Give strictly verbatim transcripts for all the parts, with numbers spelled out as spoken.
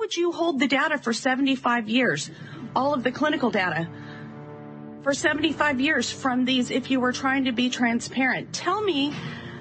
would you hold the data for seventy-five years, all of the clinical data, for seventy-five years from these if you were trying to be transparent? Tell me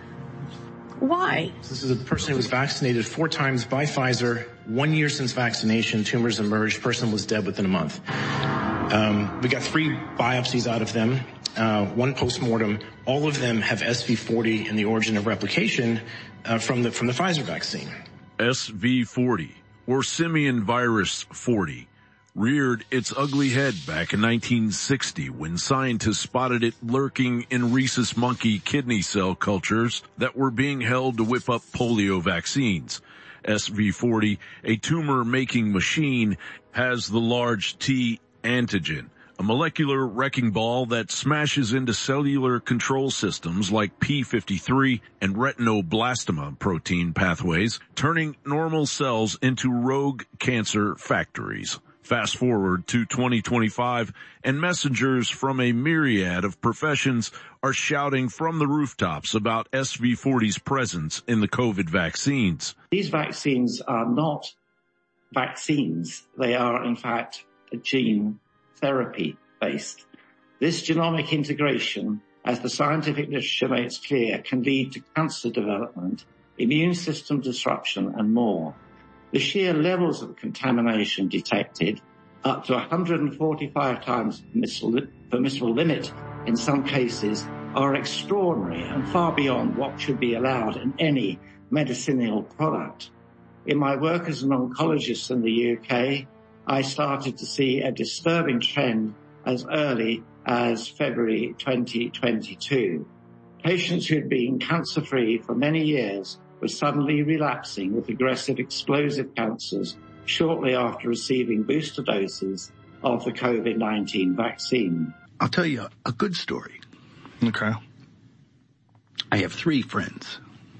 why. This is a person who was vaccinated four times by Pfizer. One year since vaccination, tumors emerged. Person was dead within a month. Um, we got three biopsies out of them, uh, one postmortem. All of them have S V forty in the origin of replication uh, from the from the Pfizer vaccine. S V forty, or simian virus forty, reared its ugly head back in nineteen sixty when scientists spotted it lurking in rhesus monkey kidney cell cultures that were being held to whip up polio vaccines. S V forty, a tumor-making machine, has the large T antigen, a molecular wrecking ball that smashes into cellular control systems like P fifty-three and retinoblastoma protein pathways, turning normal cells into rogue cancer factories. Fast forward to twenty twenty-five, and messengers from a myriad of professions are shouting from the rooftops about S V forty's presence in the COVID vaccines. These vaccines are not vaccines. They are, in fact, a gene therapy based. This genomic integration, as the scientific literature makes clear, can lead to cancer development, immune system disruption, and more. The sheer levels of contamination detected, up to one hundred forty-five times permissible limit in some cases, are extraordinary and far beyond what should be allowed in any medicinal product. In my work as an oncologist in the U K, I started to see a disturbing trend as early as February twenty twenty-two. Patients who had been cancer-free for many years were suddenly relapsing with aggressive explosive cancers shortly after receiving booster doses of the COVID nineteen vaccine. I'll tell you a good story. Okay. I have three friends.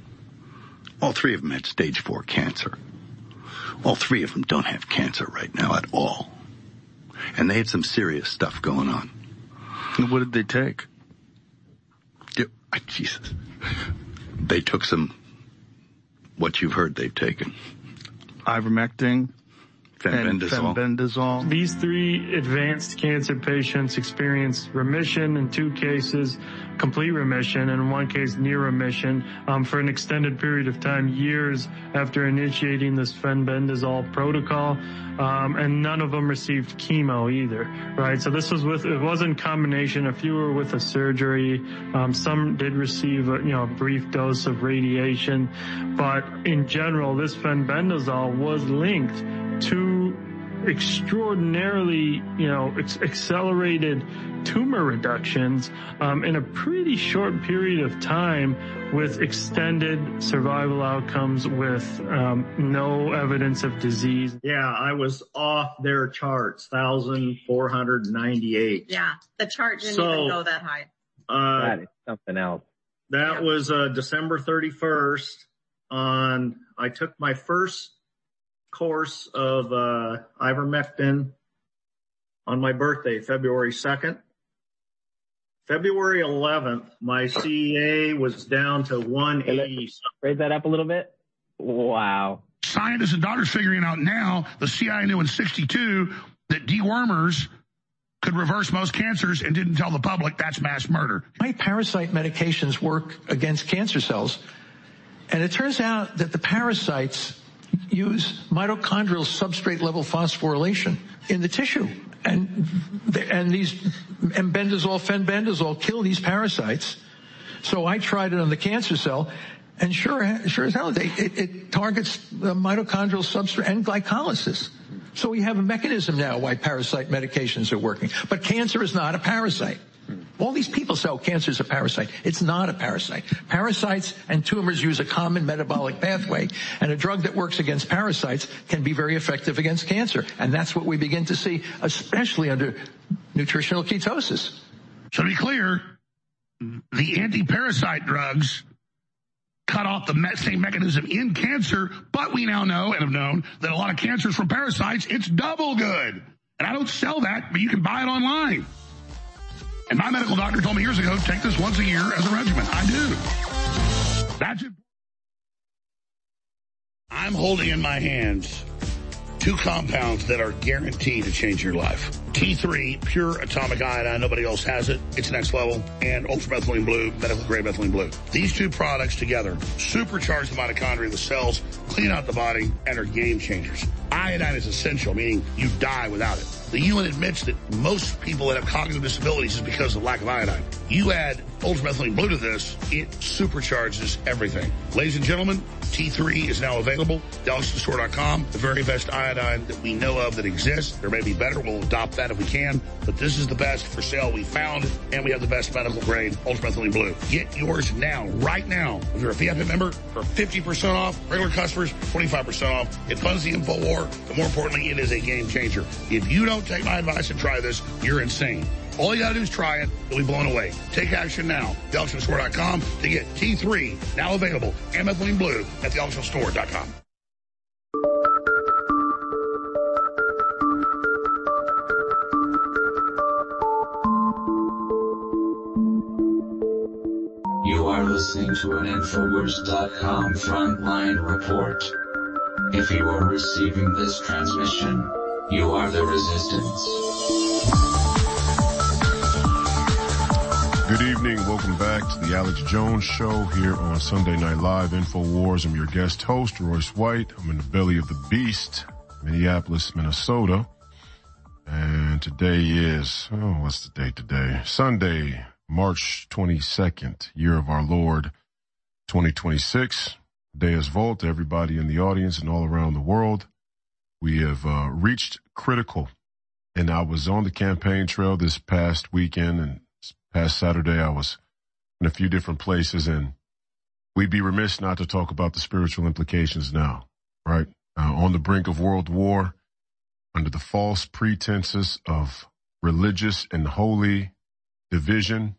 All three of them had stage four cancer. All three of them don't have cancer right now at all. And they had some serious stuff going on. And what did they take? Yeah, Jesus. They took some, what you've heard they've taken. Ivermectin. Fenbendazole. Fenbendazole. These three advanced cancer patients experienced remission in two cases, complete remission, and in one case near remission um, for an extended period of time, years after initiating this fenbendazole protocol. Um, and none of them received chemo either, right? So this was with, it was in combination. A few were with a surgery. Um, some did receive a, you know, a brief dose of radiation. But in general, this fenbendazole was linked to extraordinarily, you know, ex- accelerated tumor reductions um, in a pretty short period of time, with extended survival outcomes, with um, no evidence of disease. Yeah, I was off their charts, one thousand four hundred ninety-eight. Yeah, the chart didn't so, even go that high. Uh, that is something else. That yeah. was uh, December thirty-first. On I took my first course of uh, ivermectin on my birthday, February second. February eleventh, my C A was down to one eighty. Raise that up a little bit. Wow. Scientists and doctors figuring out now, the C I A knew in sixty-two that dewormers could reverse most cancers and didn't tell the public. That's mass murder. My parasite medications work against cancer cells, and it turns out that the parasites use mitochondrial substrate level phosphorylation in the tissue. And, and these embendazole, fenbendazole kill these parasites. So I tried it on the cancer cell, and sure, sure as hell, they, it, it targets the mitochondrial substrate and glycolysis. So we have a mechanism now why parasite medications are working. But cancer is not a parasite. All these people say, oh, cancer is a parasite. It's not a parasite. Parasites and tumors use a common metabolic pathway, and a drug that works against parasites can be very effective against cancer. And that's what we begin to see, especially under nutritional ketosis. So to be clear, the anti-parasite drugs cut off the same mechanism in cancer, but we now know and have known that a lot of cancers from parasites, it's double good. And I don't sell that, but you can buy it online. And my medical doctor told me years ago, take this once a year as a regimen. I do. That's it. I'm holding in my hands Two compounds that are guaranteed to change your life. T three, pure atomic iodine. Nobody else has it. It's next level. And ultramethylene blue, medical grade methylene blue. These two products together supercharge the mitochondria of the cells, clean out the body, and are game changers. Iodine is essential, meaning you die without it. The U N admits that most people that have cognitive disabilities is because of lack of iodine. You add ultramethylene blue to this, it supercharges everything. Ladies and gentlemen, T three is now available. the oxygen store dot com, the very best iodine that we know of that exists. There may be better. We'll adopt that if we can. But this is the best for sale we found, and we have the best medical grade ultramethylene blue. Get yours now, right now. If you're a V I P member, for fifty percent off. Regular customers, twenty-five percent off. It funds the InfoWar, but more importantly, it is a game changer. If you don't take my advice and try this, you're insane. All you gotta do is try it. You'll be blown away. Take action now. the oxygen store dot com to get T three, now available, and methylene blue at the oxygen store dot com. You are listening to an Infowars dot com frontline report. If you are receiving this transmission, you are the resistance. Good evening. Welcome back to the Alex Jones Show here on Sunday Night Live, InfoWars. I'm your guest host, Royce White. I'm in the belly of the beast, Minneapolis, Minnesota. And today is, oh, what's the date today? Sunday, March twenty-second, year of our Lord, twenty twenty-six. Deus Vult, everybody in the audience and all around the world. We have uh, reached critical. And I was on the campaign trail this past weekend, and past Saturday, I was in a few different places, and we'd be remiss not to talk about the spiritual implications now, right? Uh, on the brink of world war, under the false pretenses of religious and holy division.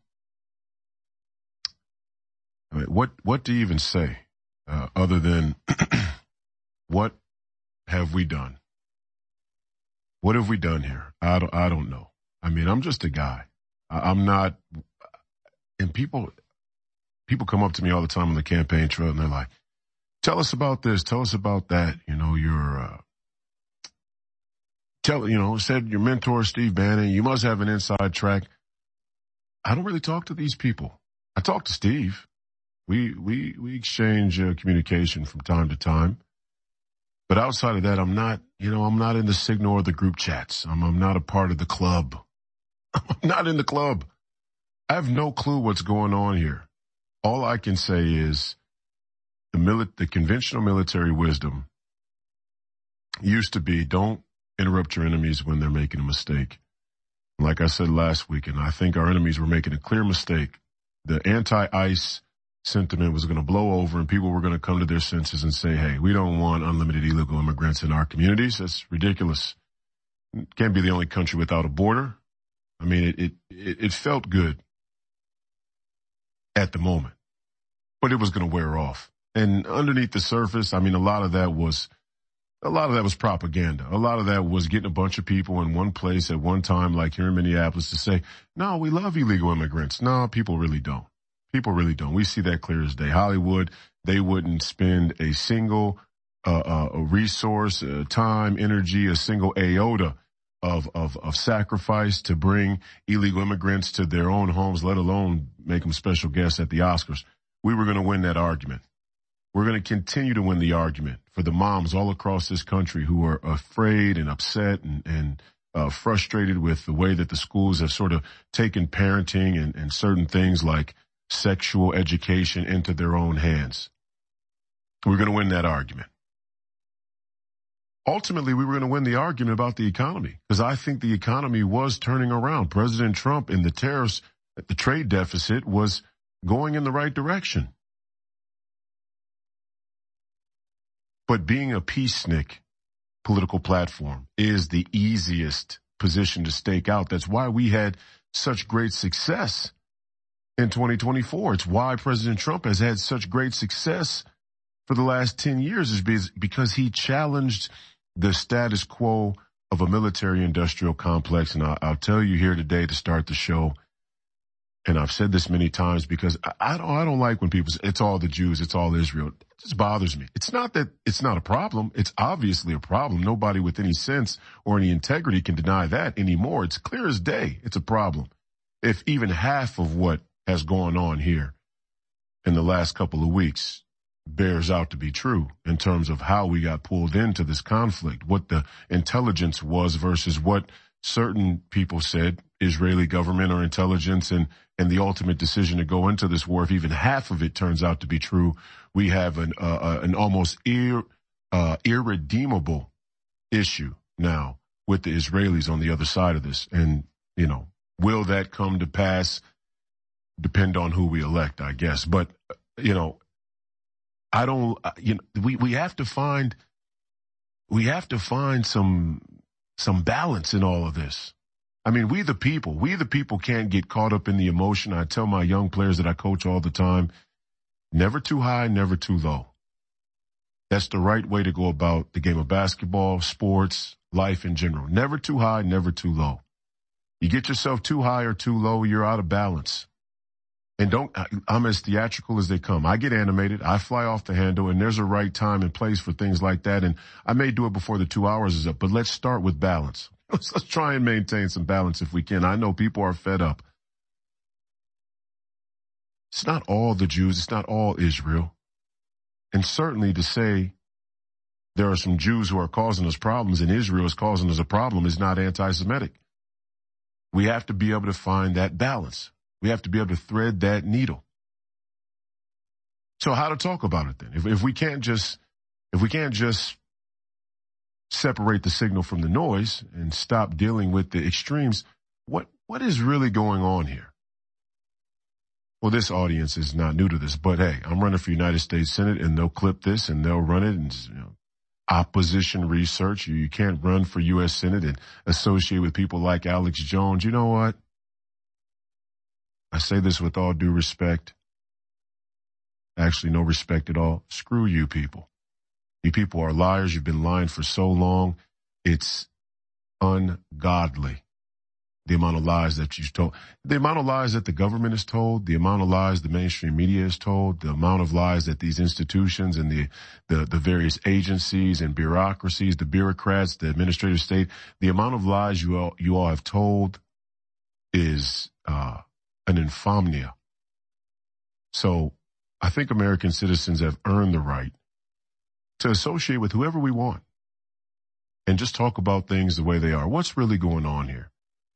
I mean, what, what do you even say, uh, other than what have we done? What have we done here? I don't, I don't know. I mean, I'm just a guy. I'm not, and people, people come up to me all the time on the campaign trail and they're like, tell us about this, tell us about that. You know, your, uh, tell, you know, said your mentor, Steve Bannon, you must have an inside track. I don't really talk to these people. I talk to Steve. We, we, we exchange uh, communication from time to time. But outside of that, I'm not, you know, I'm not in the Signal or the group chats. I'm, I'm not a part of the club. I'm not in the club. I have no clue what's going on here. All I can say is the mili- the conventional military wisdom used to be don't interrupt your enemies when they're making a mistake. Like I said last week, and I think our enemies were making a clear mistake. The anti-ICE sentiment was going to blow over and people were going to come to their senses and say, hey, we don't want unlimited illegal immigrants in our communities. That's ridiculous. Can't be the only country without a border. I mean, it, it, it felt good at the moment, but it was going to wear off. And underneath the surface, I mean, a lot of that was, a lot of that was propaganda. A lot of that was getting a bunch of people in one place at one time, like here in Minneapolis, to say, no, we love illegal immigrants. No, people really don't. People really don't. We see that clear as day. Hollywood, they wouldn't spend a single uh, uh, a resource, uh, time, energy, a single iota Of, of, of sacrifice to bring illegal immigrants to their own homes, let alone make them special guests at the Oscars. We were going to win that argument. We're going to continue to win the argument for the moms all across this country who are afraid and upset and, and uh, frustrated with the way that the schools have sort of taken parenting and, and certain things like sexual education into their own hands. We're going to win that argument. Ultimately, we were going to win the argument about the economy because I think the economy was turning around. President Trump and the tariffs, the trade deficit was going in the right direction. But being a peacenik political platform is the easiest position to stake out. That's why we had such great success in twenty twenty-four. It's why President Trump has had such great success for the last ten years is because he challenged the status quo of a military industrial complex. And I'll, I'll tell you here today to start the show, and I've said this many times because I, I don't, I don't like when people say it's all the Jews, it's all Israel. It just bothers me. It's not that it's not a problem. It's obviously a problem. Nobody with any sense or any integrity can deny that anymore. It's clear as day. It's a problem. If even half of what has gone on here in the last couple of weeks bears out to be true in terms of how we got pulled into this conflict, what the intelligence was versus what certain people said, Israeli government or intelligence, and, and the ultimate decision to go into this war, if even half of it turns out to be true, we have an, uh, an almost ir, uh, irredeemable issue now with the Israelis on the other side of this. And, you know, will that come to pass? Depend on who we elect, I guess. But, you know, I don't, you know, we, we have to find, we have to find some, some balance in all of this. I mean, we the people, we the people can't get caught up in the emotion. I tell my young players that I coach all the time, never too high, never too low. That's the right way to go about the game of basketball, sports, life in general. Never too high, never too low. You get yourself too high or too low, you're out of balance. And don't, I'm as theatrical as they come. I get animated. I fly off the handle, and there's a right time and place for things like that. And I may do it before the two hours is up, but let's start with balance. Let's, let's try and maintain some balance if we can. I know people are fed up. It's not all the Jews. It's not all Israel. And certainly to say there are some Jews who are causing us problems and Israel is causing us a problem is not anti-Semitic. We have to be able to find that balance. We have to be able to thread that needle. So how to talk about it then? If, if we can't just, if we can't just separate the signal from the noise and stop dealing with the extremes, what, what is really going on here? Well, this audience is not new to this, but hey, I'm running for United States Senate and they'll clip this and they'll run it and, you know, opposition research. You, you can't run for U S Senate and associate with people like Alex Jones. You know what? I say this with all due respect. Actually, no respect at all. Screw you people. You people are liars. You've been lying for so long. It's ungodly. The amount of lies that you've told, the amount of lies that the government is told, the amount of lies the mainstream media is told, the amount of lies that these institutions and the, the, the various agencies and bureaucracies, the bureaucrats, the administrative state, the amount of lies you all, you all have told is, uh, an infamia. So I think American citizens have earned the right to associate with whoever we want and just talk about things the way they are. What's really going on here?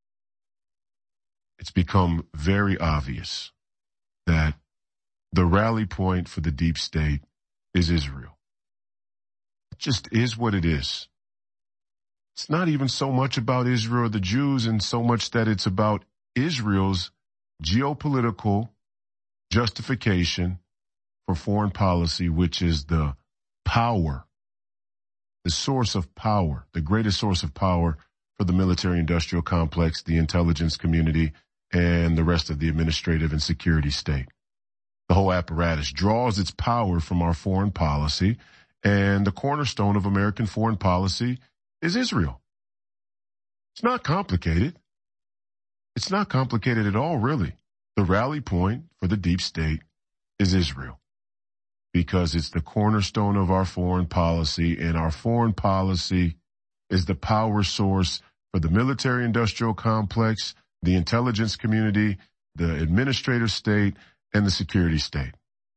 It's become very obvious that the rally point for the deep state is Israel. It just is what it is. It's not even so much about Israel or the Jews, and so much that it's about Israel's geopolitical justification for foreign policy, which is the power, the source of power, the greatest source of power for the military-industrial complex, the intelligence community, and the rest of the administrative and security state. The whole apparatus draws its power from our foreign policy, and the cornerstone of American foreign policy is Israel. It's not complicated. It's not complicated at all, really. The rally point for the deep state is Israel, because it's the cornerstone of our foreign policy, and our foreign policy is the power source for the military-industrial complex, the intelligence community, the administrative state, and the security state.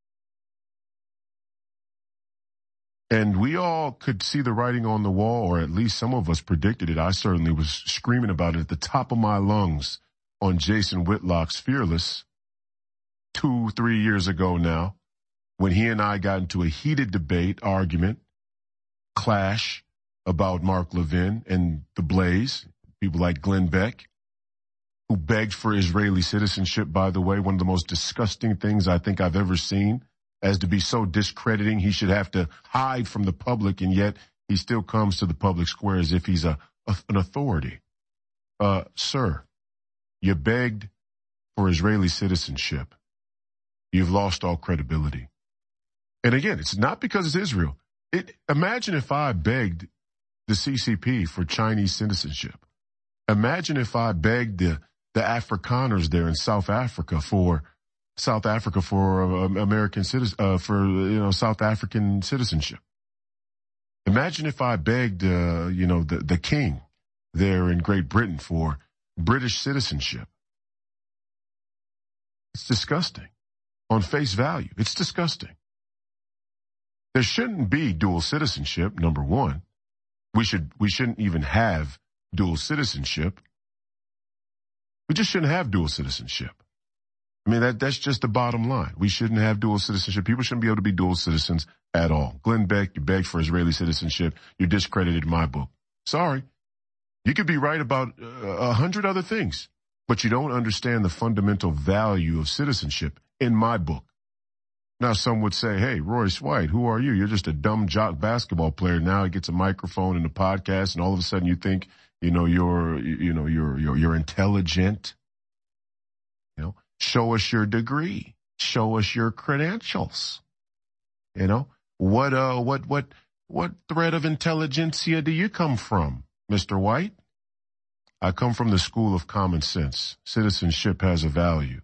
And we all could see the writing on the wall, or at least some of us predicted it. I certainly was screaming about it at the top of my lungs on Jason Whitlock's Fearless two, three years ago now, when he and I got into a heated debate, argument, clash about Mark Levin and the Blaze, people like Glenn Beck, who begged for Israeli citizenship, by the way, one of the most disgusting things I think I've ever seen, as to be so discrediting he should have to hide from the public, and yet he still comes to the public square as if he's a, a an authority. Uh, sir, you begged for Israeli citizenship. You've lost all credibility. And again, it's not because it's Israel. It, imagine if I begged the C C P for Chinese citizenship. Imagine if I begged the the Afrikaners there in South Africa for South Africa for uh, American citizen, uh, for, you know, South African citizenship. Imagine if I begged, uh, you know, the, the king there in Great Britain for British citizenship. It's disgusting. On face value, it's disgusting. There shouldn't be dual citizenship, number one. We should, we shouldn't even have dual citizenship. We just shouldn't have dual citizenship. I mean, that, that's just the bottom line. We shouldn't have dual citizenship. People shouldn't be able to be dual citizens at all. Glenn Beck, you begged for Israeli citizenship. You're discredited in my book. Sorry. You could be right about a hundred other things, but you don't understand the fundamental value of citizenship in my book. Now, some would say, hey, Royce White, who are you? You're just a dumb jock basketball player. Now he gets a microphone and a podcast, and all of a sudden you think, you know, you're, you know, you're, you're, you're intelligent. You know, show us your degree. Show us your credentials. You know, what, uh, what, what, what thread of intelligentsia do you come from, Mister White? I come from the school of common sense. Citizenship has a value.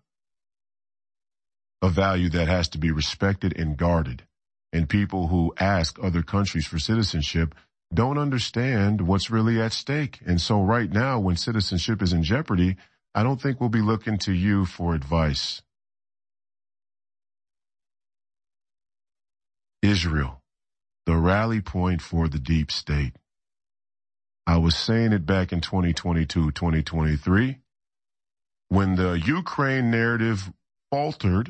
A value that has to be respected and guarded. And people who ask other countries for citizenship don't understand what's really at stake. And so right now, when citizenship is in jeopardy, I don't think we'll be looking to you for advice. Israel, the rally point for the deep state. I was saying it back in twenty twenty-two, twenty twenty-three, when the Ukraine narrative faltered.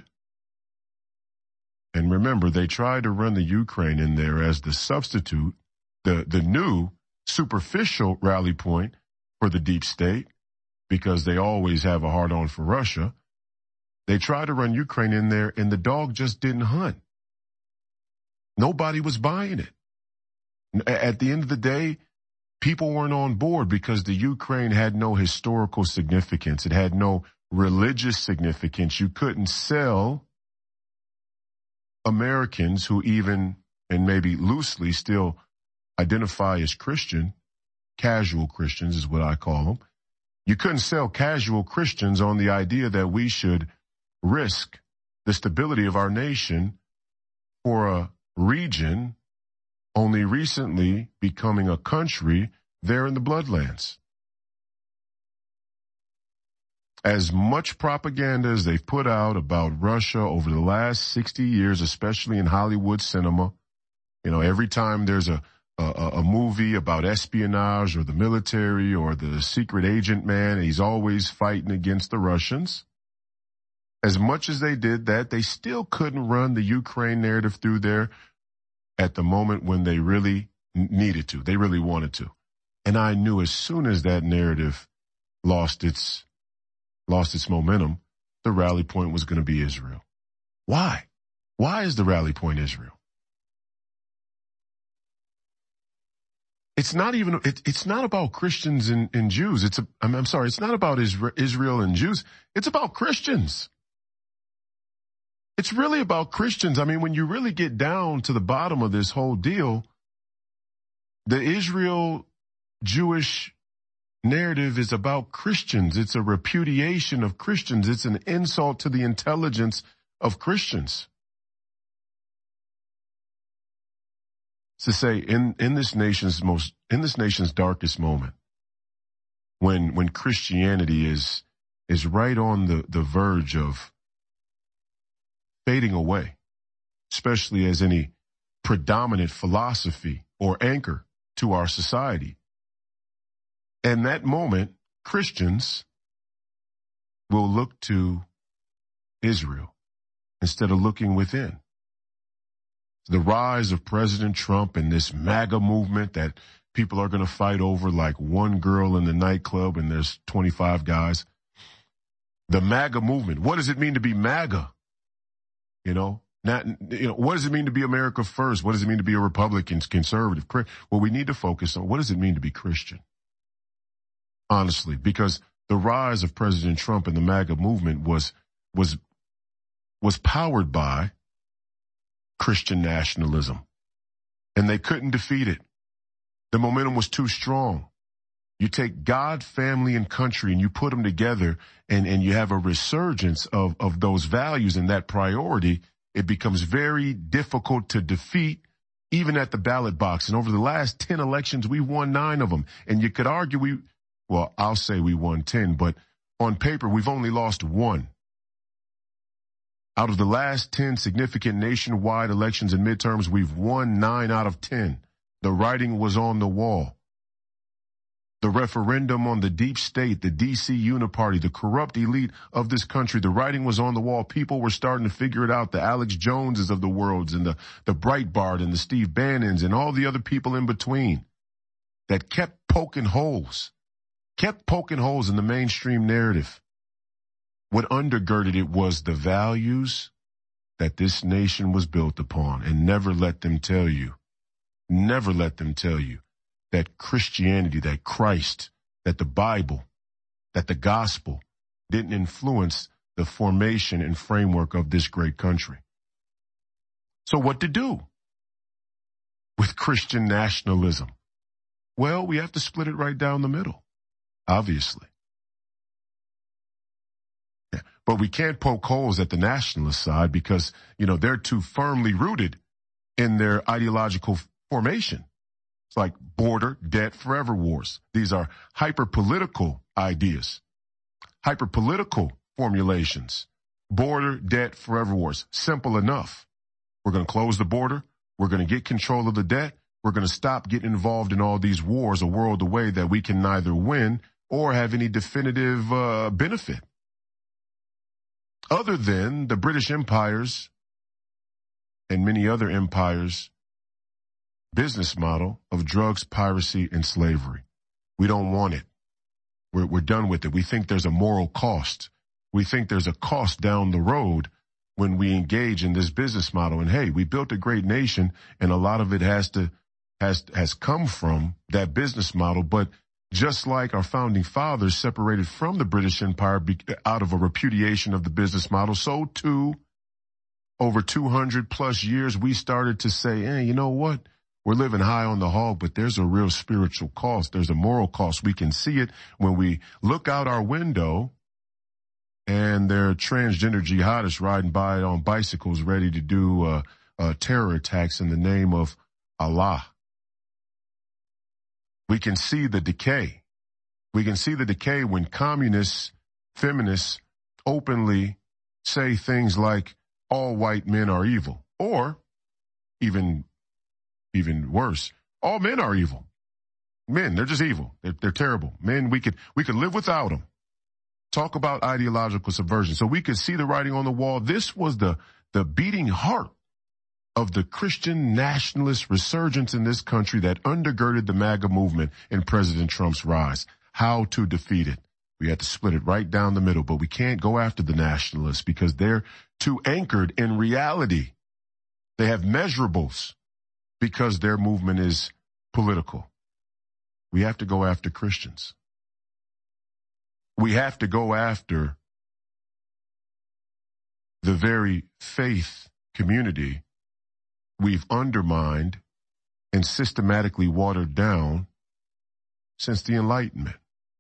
And remember, they tried to run the Ukraine in there as the substitute, the, the new superficial rally point for the deep state, because they always have a hard-on for Russia. They tried to run Ukraine in there, and the dog just didn't hunt. Nobody was buying it. At the end of the day, people weren't on board because the Ukraine had no historical significance. It had no religious significance. You couldn't sell Americans who even, and maybe loosely still identify as Christian, casual Christians is what I call them. You couldn't sell casual Christians on the idea that we should risk the stability of our nation for a region only recently becoming a country there in the Bloodlands. As much propaganda as they've put out about Russia over the last sixty years, especially in Hollywood cinema, you know, every time there's a, a, a movie about espionage or the military or the secret agent man, he's always fighting against the Russians. As much as they did that, they still couldn't run the Ukraine narrative through there at the moment when they really needed to. They really wanted to. And I knew as soon as that narrative lost its lost its momentum, the rally point was going to be Israel. Why? Why is the rally point Israel? It's not even, it, it's not about Christians and, and Jews. It's a, I'm, I'm sorry, it's not about Israel and Jews. It's about Christians. It's really about Christians. I mean, when you really get down to the bottom of this whole deal, the Israel Jewish narrative is about Christians. It's a repudiation of Christians. It's an insult to the intelligence of Christians. To say in, in this nation's most, in this nation's darkest moment, when, when Christianity is, is right on the, the verge of fading away, especially as any predominant philosophy or anchor to our society. In that moment, Christians will look to Israel instead of looking within. The rise of President Trump and this MAGA movement that people are going to fight over like one girl in the nightclub and there's twenty-five guys. The MAGA movement. What does it mean to be MAGA? You know, not, you know, what does it mean to be America first? What does it mean to be a Republican, conservative? Well, we need to focus on what does it mean to be Christian? Honestly, because the rise of President Trump and the MAGA movement was, was, was powered by Christian nationalism, and they couldn't defeat it. The momentum was too strong. You take God, family, and country, and you put them together, and, and you have a resurgence of, of those values and that priority. It becomes very difficult to defeat, even at the ballot box. And over the last ten elections, we won nine of them. And you could argue we, well, I'll say we won ten, but on paper, we've only lost one. Out of the last ten significant nationwide elections and midterms, we've won nine out of ten. The writing was on the wall. The referendum on the deep state, the D C uniparty, the corrupt elite of this country, the writing was on the wall. People were starting to figure it out. The Alex Joneses of the worlds and the, the Breitbart and the Steve Bannons and all the other people in between that kept poking holes, kept poking holes in the mainstream narrative. What undergirded it was the values that this nation was built upon. And never let them tell you, never let them tell you that Christianity, that Christ, that the Bible, that the gospel didn't influence the formation and framework of this great country. So what to do with Christian nationalism? Well, we have to split it right down the middle, obviously. Yeah. But we can't poke holes at the nationalist side because, you know, they're too firmly rooted in their ideological formation. It's like border, debt, forever wars. These are hyper-political ideas, hyper-political formulations. Border, debt, forever wars. Simple enough. We're going to close the border. We're going to get control of the debt. We're going to stop getting involved in all these wars a world away that we can neither win or have any definitive uh, benefit. Other than the British empires and many other empires' business model of drugs, piracy, and slavery. We don't want it. We're, we're done with it. We think there's a moral cost. We think there's a cost down the road when we engage in this business model. And hey, we built a great nation, and a lot of it has to has has come from that business model. But just like our founding fathers separated from the British Empire out of a repudiation of the business model, so too, over two hundred plus years, we started to say, hey, you know what? We're living high on the hog, but there's a real spiritual cost. There's a moral cost. We can see it when we look out our window and there are transgender jihadists riding by on bicycles ready to do uh, uh, terror attacks in the name of Allah. We can see the decay. We can see the decay when communists, feminists openly say things like all white men are evil, or even Even worse, all men are evil. Men, they're just evil. They're, they're terrible. Men, we could we could live without them. Talk about ideological subversion. So we could see the writing on the wall. This was the, the beating heart of the Christian nationalist resurgence in this country that undergirded the MAGA movement and President Trump's rise. How to defeat it. We had to split it right down the middle, but we can't go after the nationalists because they're too anchored in reality. They have measurables. Because their movement is political. We have to go after Christians. We have to go after the very faith community we've undermined and systematically watered down since the Enlightenment.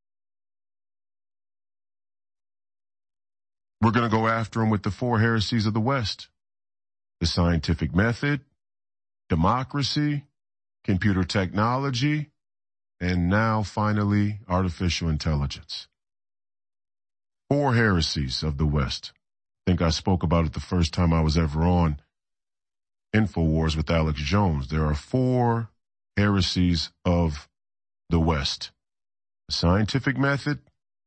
We're going to go after them with the four heresies of the West. The scientific method, democracy, computer technology, and now finally artificial intelligence. Four heresies of the West. I think I spoke about it the first time I was ever on InfoWars with Alex Jones. There are four heresies of the West. The scientific method,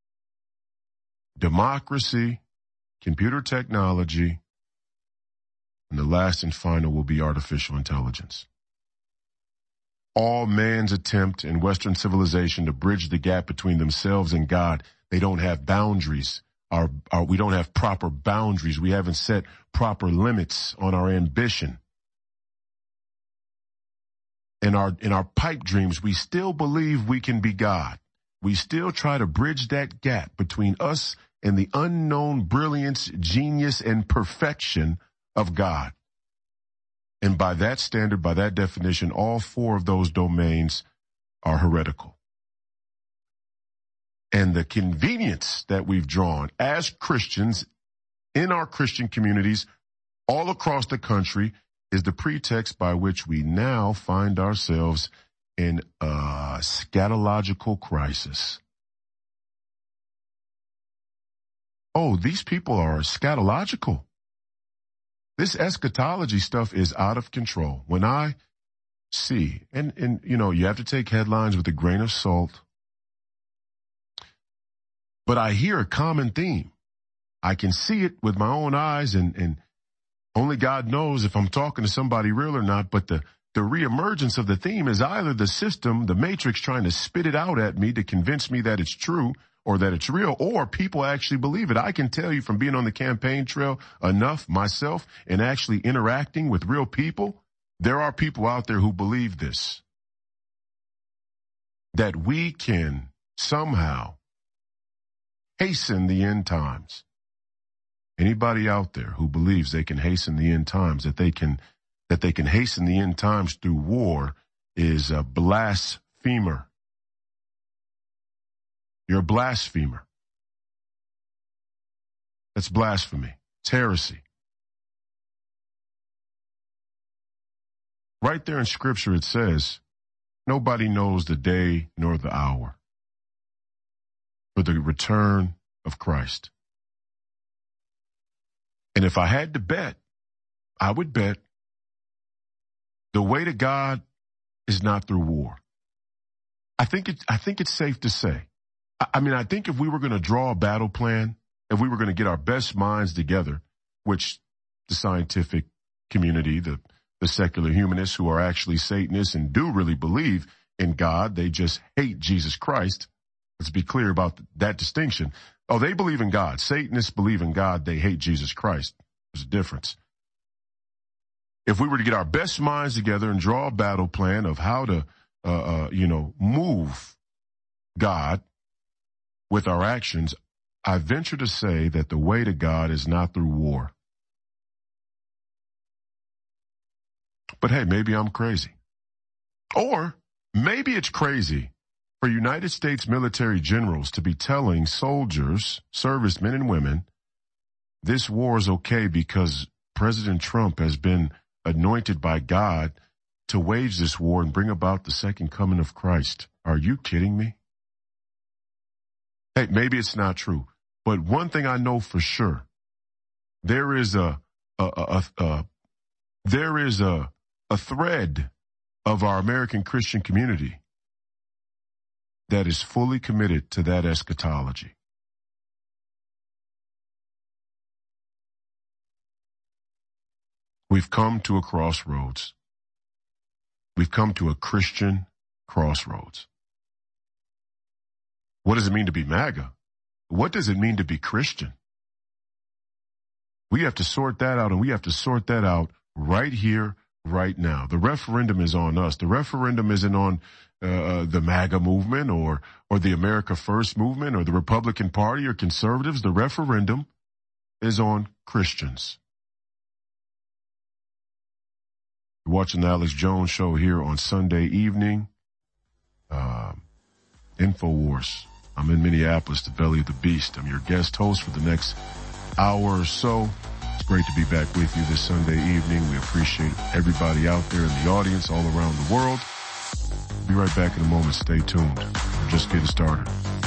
democracy, computer technology, and the last and final will be artificial intelligence. All man's attempt in Western civilization to bridge the gap between themselves and God, they don't have boundaries. Our, our, we don't have proper boundaries. We haven't set proper limits on our ambition. In our, in our pipe dreams, we still believe we can be God. We still try to bridge that gap between us and the unknown brilliance, genius, and perfection of God. And by that standard, by that definition, all four of those domains are heretical. and the convenience that we've drawn as Christians in our Christian communities all across the country is the pretext by which we now find ourselves in a scatological crisis. Oh, these people are scatological. This eschatology stuff is out of control. When I see, and, and you know, you have to take headlines with a grain of salt, but I hear a common theme. I can see it with my own eyes, and, and only God knows if I'm talking to somebody real or not, but the, the reemergence of the theme is either the system, the matrix trying to spit it out at me to convince me that it's true or that it's real, or people actually believe it. I can tell you from being on the campaign trail enough myself and actually interacting with real people, there are people out there who believe this, that we can somehow hasten the end times. Anybody out there who believes they can hasten the end times, that they can, that they can hasten the end times through war, is a blasphemer. You're a blasphemer. That's blasphemy. It's heresy. Right there in Scripture it says, nobody knows the day nor the hour for the return of Christ. And if I had to bet, I would bet the way to God is not through war. I think it, I think it's safe to say. I, I mean, I think if we were going to draw a battle plan, if we were going to get our best minds together, which the scientific community, the, the secular humanists who are actually Satanists and do really believe in God, they just hate Jesus Christ. Let's be clear about that distinction. Oh, they believe in God. Satanists believe in God. They hate Jesus Christ. There's a difference. If we were to get our best minds together and draw a battle plan of how to, uh, uh, you know, move God with our actions, I venture to say that the way to God is not through war. But hey, maybe I'm crazy. Or maybe it's crazy for United States military generals to be telling soldiers, servicemen and women, this war is okay because President Trump has been anointed by God to wage this war and bring about the second coming of Christ. Are you kidding me? Hey, maybe it's not true, but one thing I know for sure, there is a, a, a, a, a there is a, a thread of our American Christian community that is fully committed to that eschatology. We've come to a crossroads. We've come to a Christian crossroads. What does it mean to be MAGA? What does it mean to be Christian? We have to sort that out, and we have to sort that out right here, right now. The referendum is on us. The referendum isn't on uh, the MAGA movement or or the America First movement or the Republican Party or conservatives. The referendum is on Christians. You're watching the Alex Jones Show here on Sunday evening. Uh, InfoWars. I'm in Minneapolis, the belly of the beast. I'm your guest host for the next hour or so. It's great to be back with you this Sunday evening. We appreciate everybody out there in the audience all around the world. Be right back in a moment. Stay tuned. We're just getting started.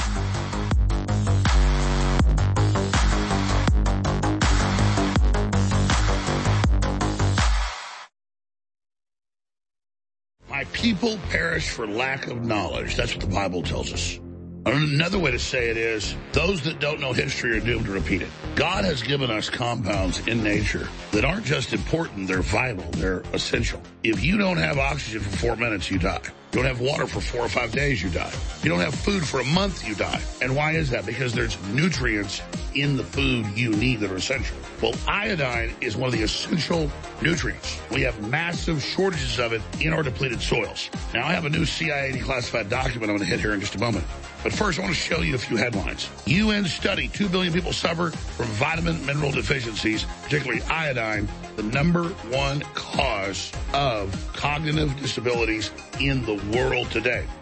My people perish for lack of knowledge. That's what the Bible tells us. Another way to say it is, those that don't know history are doomed to repeat it. God has given us compounds in nature that aren't just important, they're vital, they're essential. If you don't have oxygen for four minutes, you die. You don't have water for four or five days, you die. You don't have food for a month, you die. And why is that? Because there's nutrients in the food you need that are essential. Well, iodine is one of the essential nutrients. We have massive shortages of it in our depleted soils. Now, I have a new C I A declassified document I'm going to hit here in just a moment. But first, I want to show you a few headlines. U N study, two billion people suffer from vitamin mineral deficiencies, particularly iodine, the number one cause of cognitive disabilities in the world today.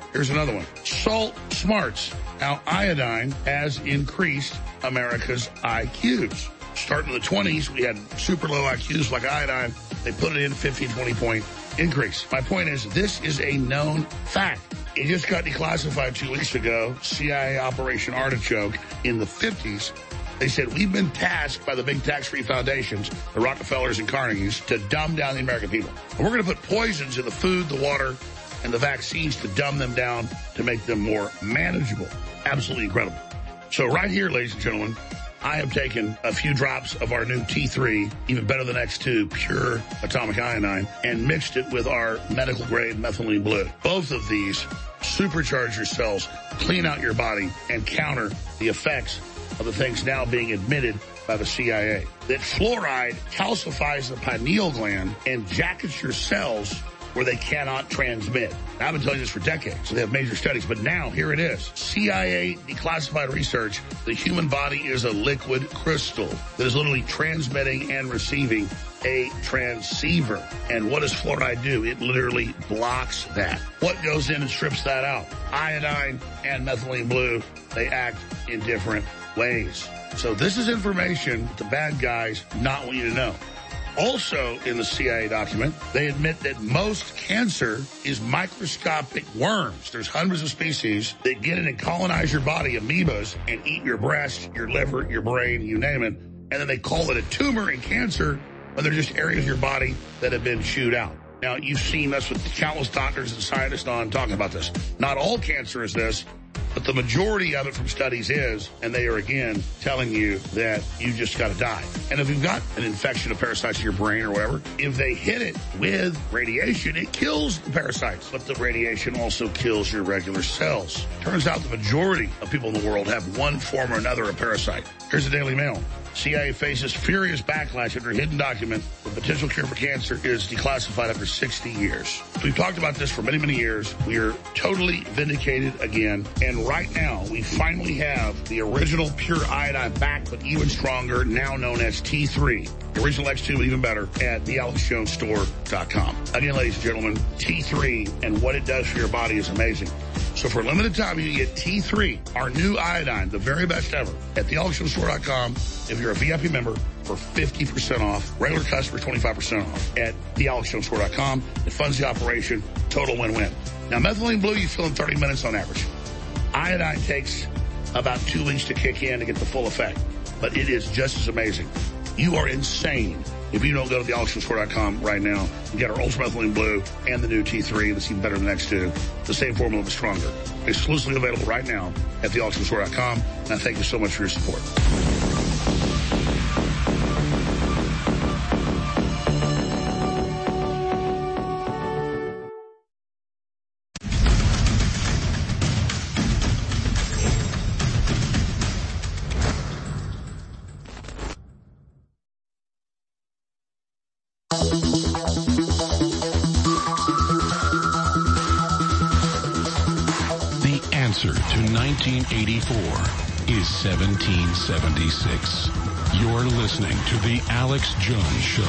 Here's another one. Salt smarts. How iodine has increased America's I Qs. Starting in the twenties, we had super low I Qs like iodine. They put it in fifteen, twenty point increase. My point is, this is a known fact. It just got declassified two weeks ago. C I A Operation Artichoke in the fifties. They said, we've been tasked by the big tax-free foundations, the Rockefellers and Carnegies, to dumb down the American people. And we're going to put poisons in the food, the water, and the vaccines to dumb them down to make them more manageable. Absolutely incredible. So right here, ladies and gentlemen, I have taken a few drops of our new T three, even better than X two, pure atomic iodine, and mixed it with our medical-grade methylene blue. Both of these supercharge your cells, clean out your body, and counter the effects of the things now being admitted by the C I A. That fluoride calcifies the pineal gland and jackets your cells where they cannot transmit. Now, I've been telling you this for decades, so they have major studies, but now here it is. C I A declassified research. The human body is a liquid crystal that is literally transmitting and receiving a transceiver. And what does fluoride do? It literally blocks that. What goes in and strips that out? Iodine and methylene blue, they act in different ways. So this is information the bad guys not want you to know. Also in the C I A document, they admit that most cancer is microscopic worms. There's hundreds of species that get in and colonize your body, amoebas, and eat your breast, your liver, your brain, you name it. And then they call it a tumor and cancer when they're just areas of your body that have been chewed out. Now, you've seen us with countless doctors and scientists on talking about this. Not all cancer is this, but the majority of it from studies is, and they are again telling you that you just got to die. And if you've got an infection of parasites in your brain or whatever, if they hit it with radiation, it kills the parasites. But the radiation also kills your regular cells. Turns out the majority of people in the world have one form or another of parasite. Here's the Daily Mail. C I A faces furious backlash after a hidden document. The potential cure for cancer is declassified after sixty years. We've talked about this for many, many years. We are totally vindicated again. And right now, we finally have the original pure iodine back, but even stronger, now known as T three. The original X two, even better, at the alex jones store dot com. Again, ladies and gentlemen, T three and what it does for your body is amazing. So for a limited time, you can get T three, our new iodine, the very best ever, at the alex jones store dot com. If you're a V I P member, for fifty percent off. Regular customers, twenty-five percent off at the alex jones store dot com. It funds the operation. Total win-win. Now, methylene blue, you fill in thirty minutes on average. Iodine takes about two weeks to kick in to get the full effect. But it is just as amazing. You are insane if you don't go to the alex jones store dot com right now and get our Ultra Methylene Blue and the new T three that's even better than the X two. The same formula, but stronger. Exclusively available right now at the alex jones store dot com. And I thank you so much for your support. nineteen eighty-four is seventeen seventy-six. You're listening to The Alex Jones Show.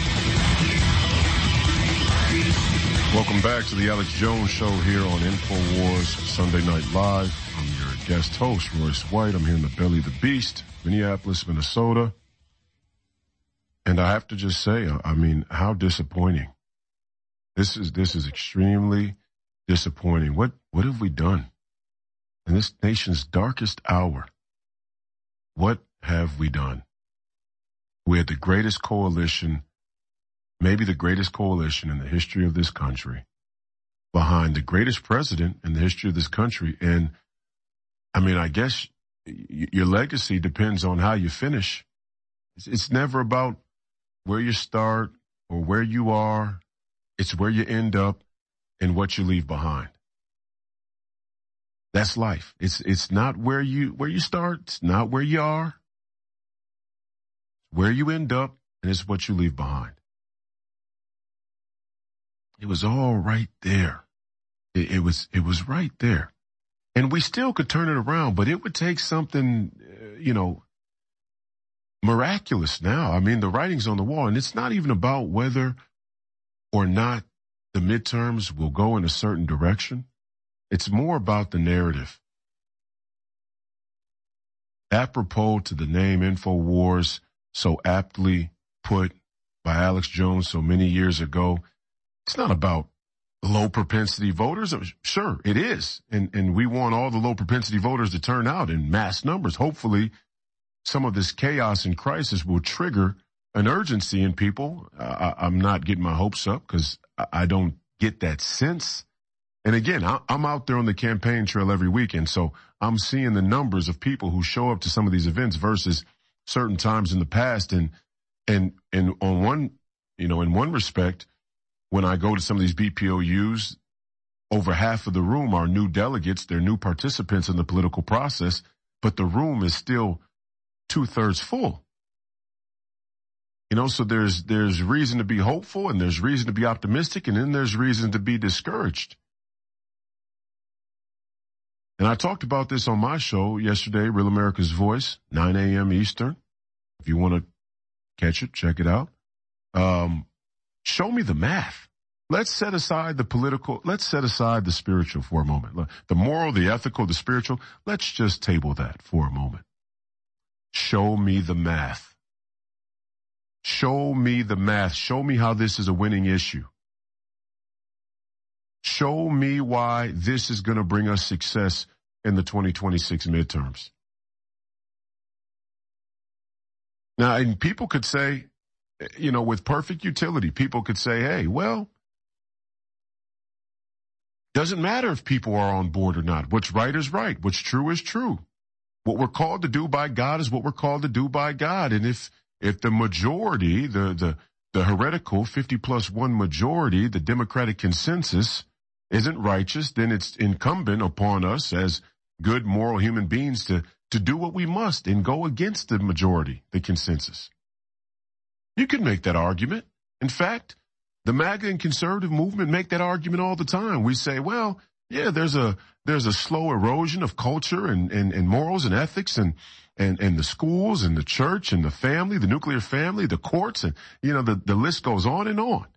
Welcome back to The Alex Jones Show here on InfoWars Sunday Night Live. I'm your guest host, Royce White. I'm here in the belly of the beast, Minneapolis, Minnesota. And I have to just say, I mean, how disappointing. This is, this is extremely disappointing. What, what have we done? In this nation's darkest hour, what have we done? We had the greatest coalition, maybe the greatest coalition in the history of this country, behind the greatest president in the history of this country. And, I mean, I guess your legacy depends on how you finish. It's, it's never about where you start or where you are. It's where you end up and what you leave behind. That's life. It's it's not where you where you start. It's not where you are. Where you end up, and it's what you leave behind. It was all right there. It, it was it was right there, and we still could turn it around. But it would take something, uh, you know, miraculous. Now, I mean, the writing's on the wall, and it's not even about whether or not the midterms will go in a certain direction. It's more about the narrative. Apropos to the name InfoWars, so aptly put by Alex Jones so many years ago, it's not about low propensity voters. Sure, it is. And, and we want all the low propensity voters to turn out in mass numbers. Hopefully, some of this chaos and crisis will trigger an urgency in people. Uh, I, I'm not getting my hopes up because I, I don't get that sense. And again, I, I'm out there on the campaign trail every weekend, so I'm seeing the numbers of people who show up to some of these events versus certain times in the past. And, and, and on one, you know, in one respect, when I go to some of these B P O Us, over half of the room are new delegates. They're new participants in the political process, but the room is still two thirds full. You know, so there's, there's reason to be hopeful and there's reason to be optimistic and then there's reason to be discouraged. And I talked about this on my show yesterday, Real America's Voice, nine a.m. Eastern. If you want to catch it, check it out. Um, show me the math. Let's set aside the political, let's set aside the spiritual for a moment. The moral, the ethical, the spiritual, let's just table that for a moment. Show me the math. Show me the math. Show me how this is a winning issue. Show me why this is going to bring us success in the twenty twenty-six midterms. Now, and people could say, you know, with perfect utility, people could say, hey, well, doesn't matter if people are on board or not. What's right is right. What's true is true. What we're called to do by God is what we're called to do by God. And if, if the majority, the, the, the heretical fifty plus one majority, the Democratic consensus isn't righteous, then it's incumbent upon us as good moral human beings to, to do what we must and go against the majority, the consensus. You can make that argument. In fact, the MAGA and conservative movement make that argument all the time. We say, well, yeah, there's a, there's a slow erosion of culture and, and, and morals and ethics and, and, and the schools and the church and the family, the nuclear family, the courts, and, you know, the, the list goes on and on.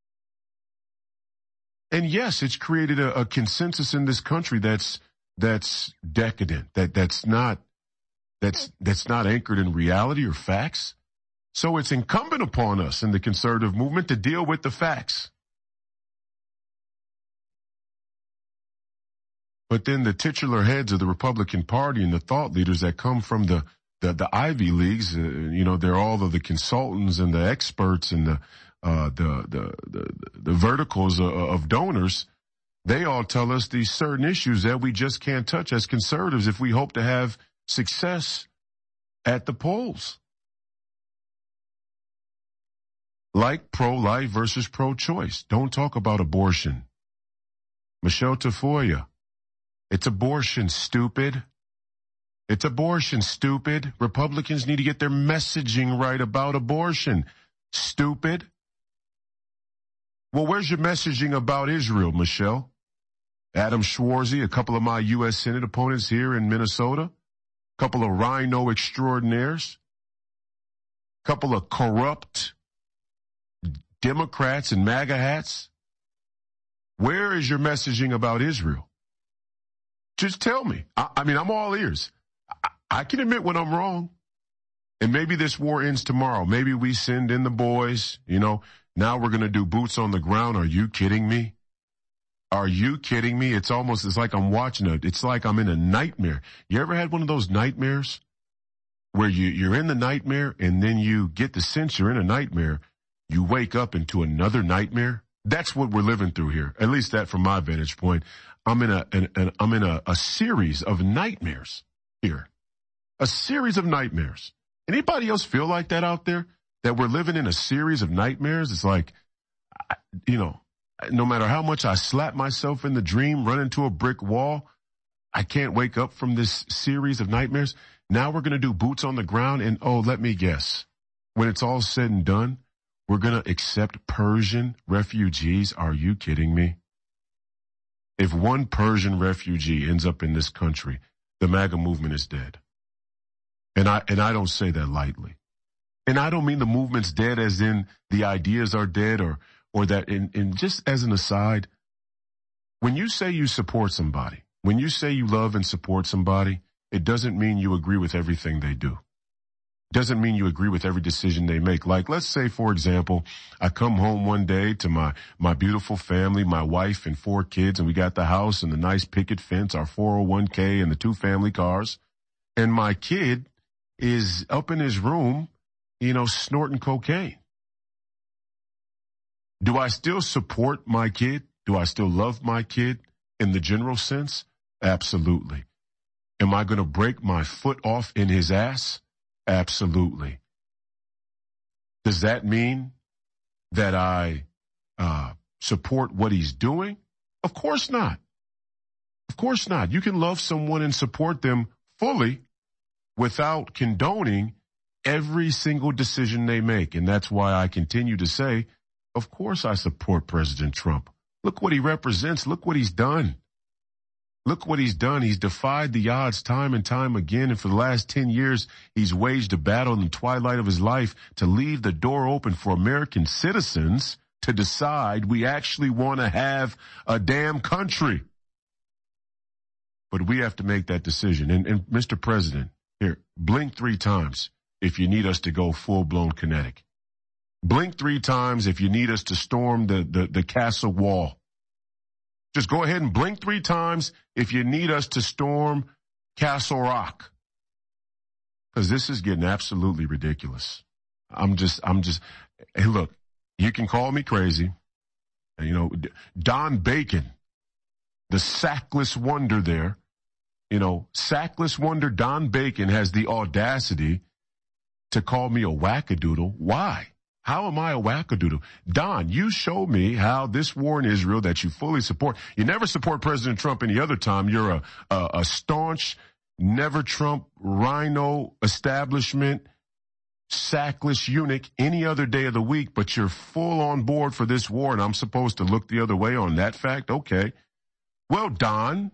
And yes, it's created a, a consensus in this country that's, that's decadent, that, that's not, that's, that's not anchored in reality or facts. So it's incumbent upon us in the conservative movement to deal with the facts. But then the titular heads of the Republican Party and the thought leaders that come from the, the, the Ivy Leagues, uh, you know, they're all of the consultants and the experts and the, uh, the, the, the, the verticals of, of donors. They all tell us these certain issues that we just can't touch as conservatives if we hope to have success at the polls. Like pro-life versus pro-choice. Don't talk about abortion. Michelle Tafoya. It's abortion, stupid. It's abortion, stupid. Republicans need to get their messaging right about abortion. Stupid. Well, where's your messaging about Israel, Michelle? Adam Schwarzy, a couple of my U S Senate opponents here in Minnesota, a couple of rhino extraordinaires, a couple of corrupt Democrats and MAGA hats. Where is your messaging about Israel? Just tell me. I, I mean, I'm all ears. I, I can admit when I'm wrong. And maybe this war ends tomorrow. Maybe we send in the boys, you know, now we're going to do boots on the ground. Are you kidding me? Are you kidding me? It's almost, it's like I'm watching it. It's like I'm in a nightmare. You ever had one of those nightmares where you, you're in the nightmare and then you get the sense you're in a nightmare. You wake up into another nightmare. That's what we're living through here. At least that from my vantage point. I'm in a, an, an, I'm in a, a series of nightmares here. A series of nightmares. Anybody else feel like that out there? That we're living in a series of nightmares? It's like, you know, no matter how much I slap myself in the dream, run into a brick wall, I can't wake up from this series of nightmares. Now we're going to do boots on the ground and, oh, let me guess. When it's all said and done, we're going to accept Persian refugees. Are you kidding me? If one Persian refugee ends up in this country, the MAGA movement is dead. And I, and I don't say that lightly. And I don't mean the movement's dead as in the ideas are dead or, or that in, in just as an aside, when you say you support somebody, when you say you love and support somebody, it doesn't mean you agree with everything they do. Doesn't mean you agree with every decision they make. Like, let's say, for example, I come home one day to my, my beautiful family, my wife and four kids, and we got the house and the nice picket fence, our four oh one k and the two family cars. And my kid is up in his room, you know, snorting cocaine. Do I still support my kid? Do I still love my kid in the general sense? Absolutely. Am I going to break my foot off in his ass? Absolutely. Does that mean that I uh, support what he's doing? Of course not. Of course not. You can love someone and support them fully without condoning every single decision they make. And that's why I continue to say, of course I support President Trump. Look what he represents. Look what he's done. Look what he's done. He's defied the odds time and time again. And for the last ten years, he's waged a battle in the twilight of his life to leave the door open for American citizens to decide we actually want to have a damn country. But we have to make that decision. And, and Mister President, here, blink three times if you need us to go full-blown kinetic. Blink three times if you need us to storm the, the, the castle wall. Just go ahead and blink three times if you need us to storm Castle Rock. Because this is getting absolutely ridiculous. I'm just, I'm just, hey, look, you can call me crazy. You know, Don Bacon, the sackless wonder there, you know, sackless wonder Don Bacon has the audacity to call me a wackadoodle. Why? How am I a wackadoodle? Don, you show me how this war in Israel that you fully support. You never support President Trump any other time. You're a, a, a staunch, never Trump, rhino establishment, sackless eunuch any other day of the week, but you're full on board for this war, and I'm supposed to look the other way on that fact? Okay. Well, Don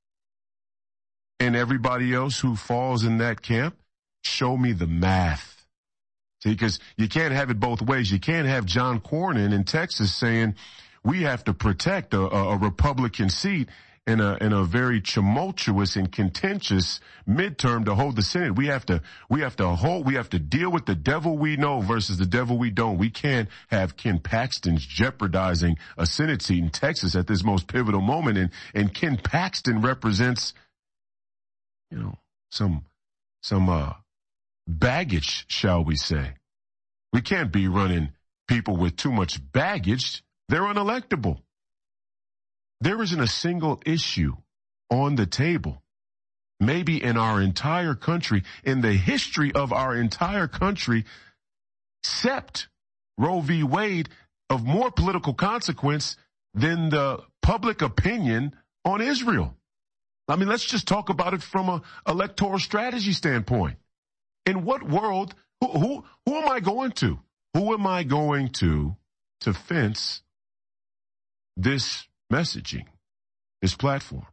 and everybody else who falls in that camp, show me the math. See, because you can't have it both ways. You can't have John Cornyn in Texas saying we have to protect a, a Republican seat in a in a very tumultuous and contentious midterm to hold the Senate. We have to we have to hold we have to deal with the devil we know versus the devil we don't. We can't have Ken Paxton jeopardizing a Senate seat in Texas at this most pivotal moment. And and Ken Paxton represents, you know, some some uh baggage, shall we say. We can't be running people with too much baggage. They're unelectable. There isn't a single issue on the table, maybe in our entire country, in the history of our entire country, except Roe v. Wade, of more political consequence than the public opinion on Israel. I mean, let's just talk about it from an electoral strategy standpoint. In what world, who, who, who am I going to? Who am I going to, to fence this messaging, this platform?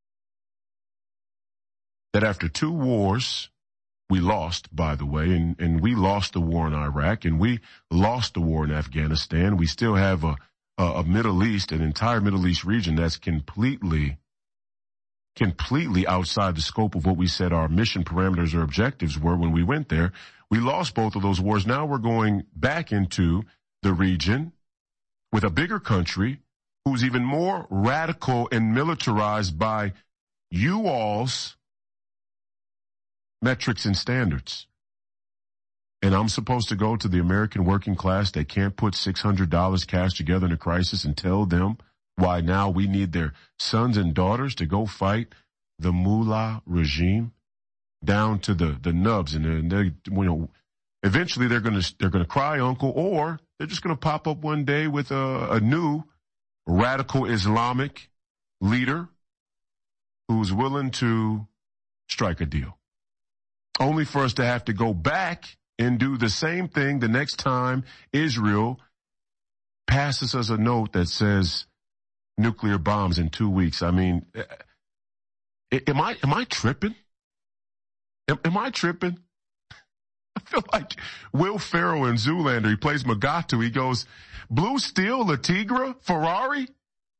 That after two wars, we lost, by the way, and, and we lost the war in Iraq, and we lost the war in Afghanistan. We still have a, a, a Middle East, an entire Middle East region that's completely completely outside the scope of what we said our mission parameters or objectives were when we went there. We lost both of those wars. Now we're going back into the region with a bigger country who's even more radical and militarized by you all's metrics and standards. And I'm supposed to go to the American working class that can't put six hundred dollars cash together in a crisis and tell them why now we need their sons and daughters to go fight the mullah regime down to the, the nubs. And they, you know, eventually they're going to, they're going to cry uncle, or they're just going to pop up one day with a, a new radical Islamic leader who's willing to strike a deal. Only for us to have to go back and do the same thing the next time Israel passes us a note that says, nuclear bombs in two weeks. I mean, am I, am I tripping? Am, am I tripping? I feel like Will Ferrell in Zoolander. He plays Mugatu. He goes, Blue Steel, La Tigra, Ferrari.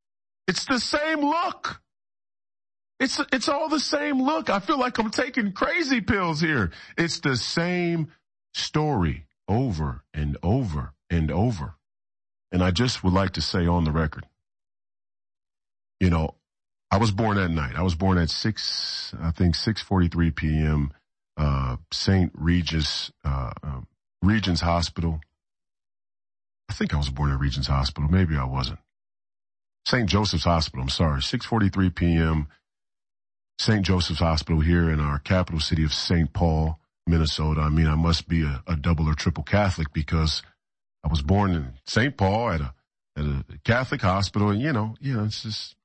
It's the same look. It's, it's all the same look. I feel like I'm taking crazy pills here. It's the same story over and over and over. And I just would like to say on the record, you know, I was born that night. I was born at six, I think six forty-three p.m., uh, Saint Regis, uh, uh, Regents Hospital. I think I was born at Regents Hospital. Maybe I wasn't. Saint Joseph's Hospital. I'm sorry. six forty-three p.m., Saint Joseph's Hospital here in our capital city of Saint Paul, Minnesota. I mean, I must be a, a double or triple Catholic because I was born in Saint Paul at a, at a Catholic hospital. And, you know, you know, it's just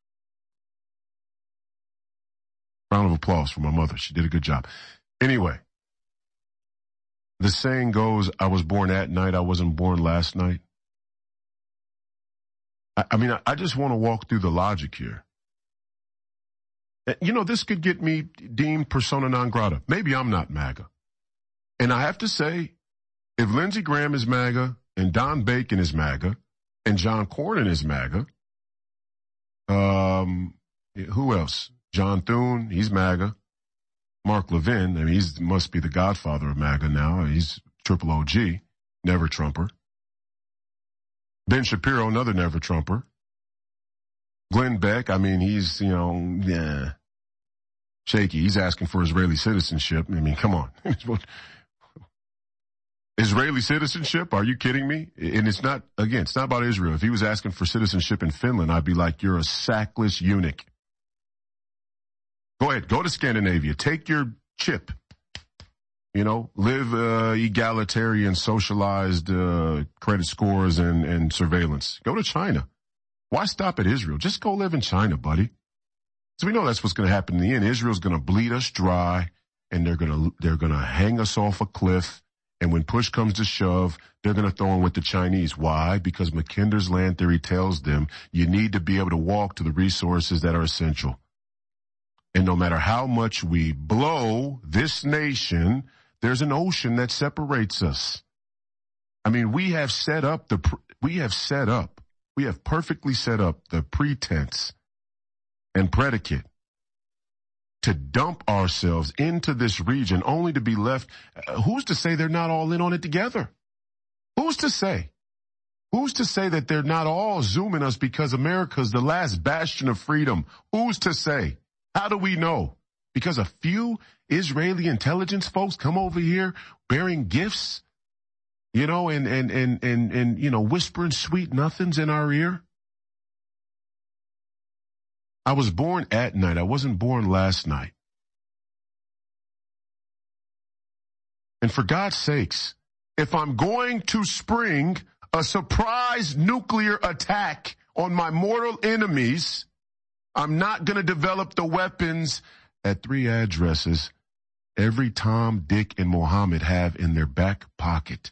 round of applause for my mother. She did a good job. Anyway, the saying goes, I was born at night. I wasn't born last night. I, I mean, I, I just want to walk through the logic here. You know, this could get me deemed persona non grata. Maybe I'm not MAGA. And I have to say, if Lindsey Graham is MAGA and Don Bacon is MAGA and John Cornyn is MAGA, um, who else? John Thune, he's MAGA. Mark Levin, I mean, he must be the godfather of MAGA now. He's triple O G, never Trumper. Ben Shapiro, another never Trumper. Glenn Beck, I mean, he's, you know, yeah, shaky. He's asking for Israeli citizenship. I mean, come on. Israeli citizenship? Are you kidding me? And it's not, again, it's not about Israel. If he was asking for citizenship in Finland, I'd be like, you're a sackless eunuch. Go ahead, go to Scandinavia. Take your chip. You know, live uh, egalitarian, socialized uh, credit scores and, and surveillance. Go to China. Why stop at Israel? Just go live in China, buddy. So we know that's what's going to happen in the end. Israel's going to bleed us dry, and they're going to they're going to hang us off a cliff. And when push comes to shove, they're going to throw in with the Chinese. Why? Because Mackinder's land theory tells them you need to be able to walk to the resources that are essential. And no matter how much we blow this nation, there's an ocean that separates us. I mean, we have set up the we have set up. We have perfectly set up the pretense and predicate to dump ourselves into this region only to be left. Uh, who's to say they're not all in on it together? Who's to say? Who's to say that they're not all zooming us because America's the last bastion of freedom? Who's to say? How do we know? Because a few Israeli intelligence folks come over here bearing gifts? You know, and, and, and, and, and, you know, whispering sweet nothings in our ear. I was born at night. I wasn't born last night. And for God's sakes, if I'm going to spring a surprise nuclear attack on my mortal enemies, I'm not going to develop the weapons at three addresses every Tom, Dick, and Mohammed have in their back pocket.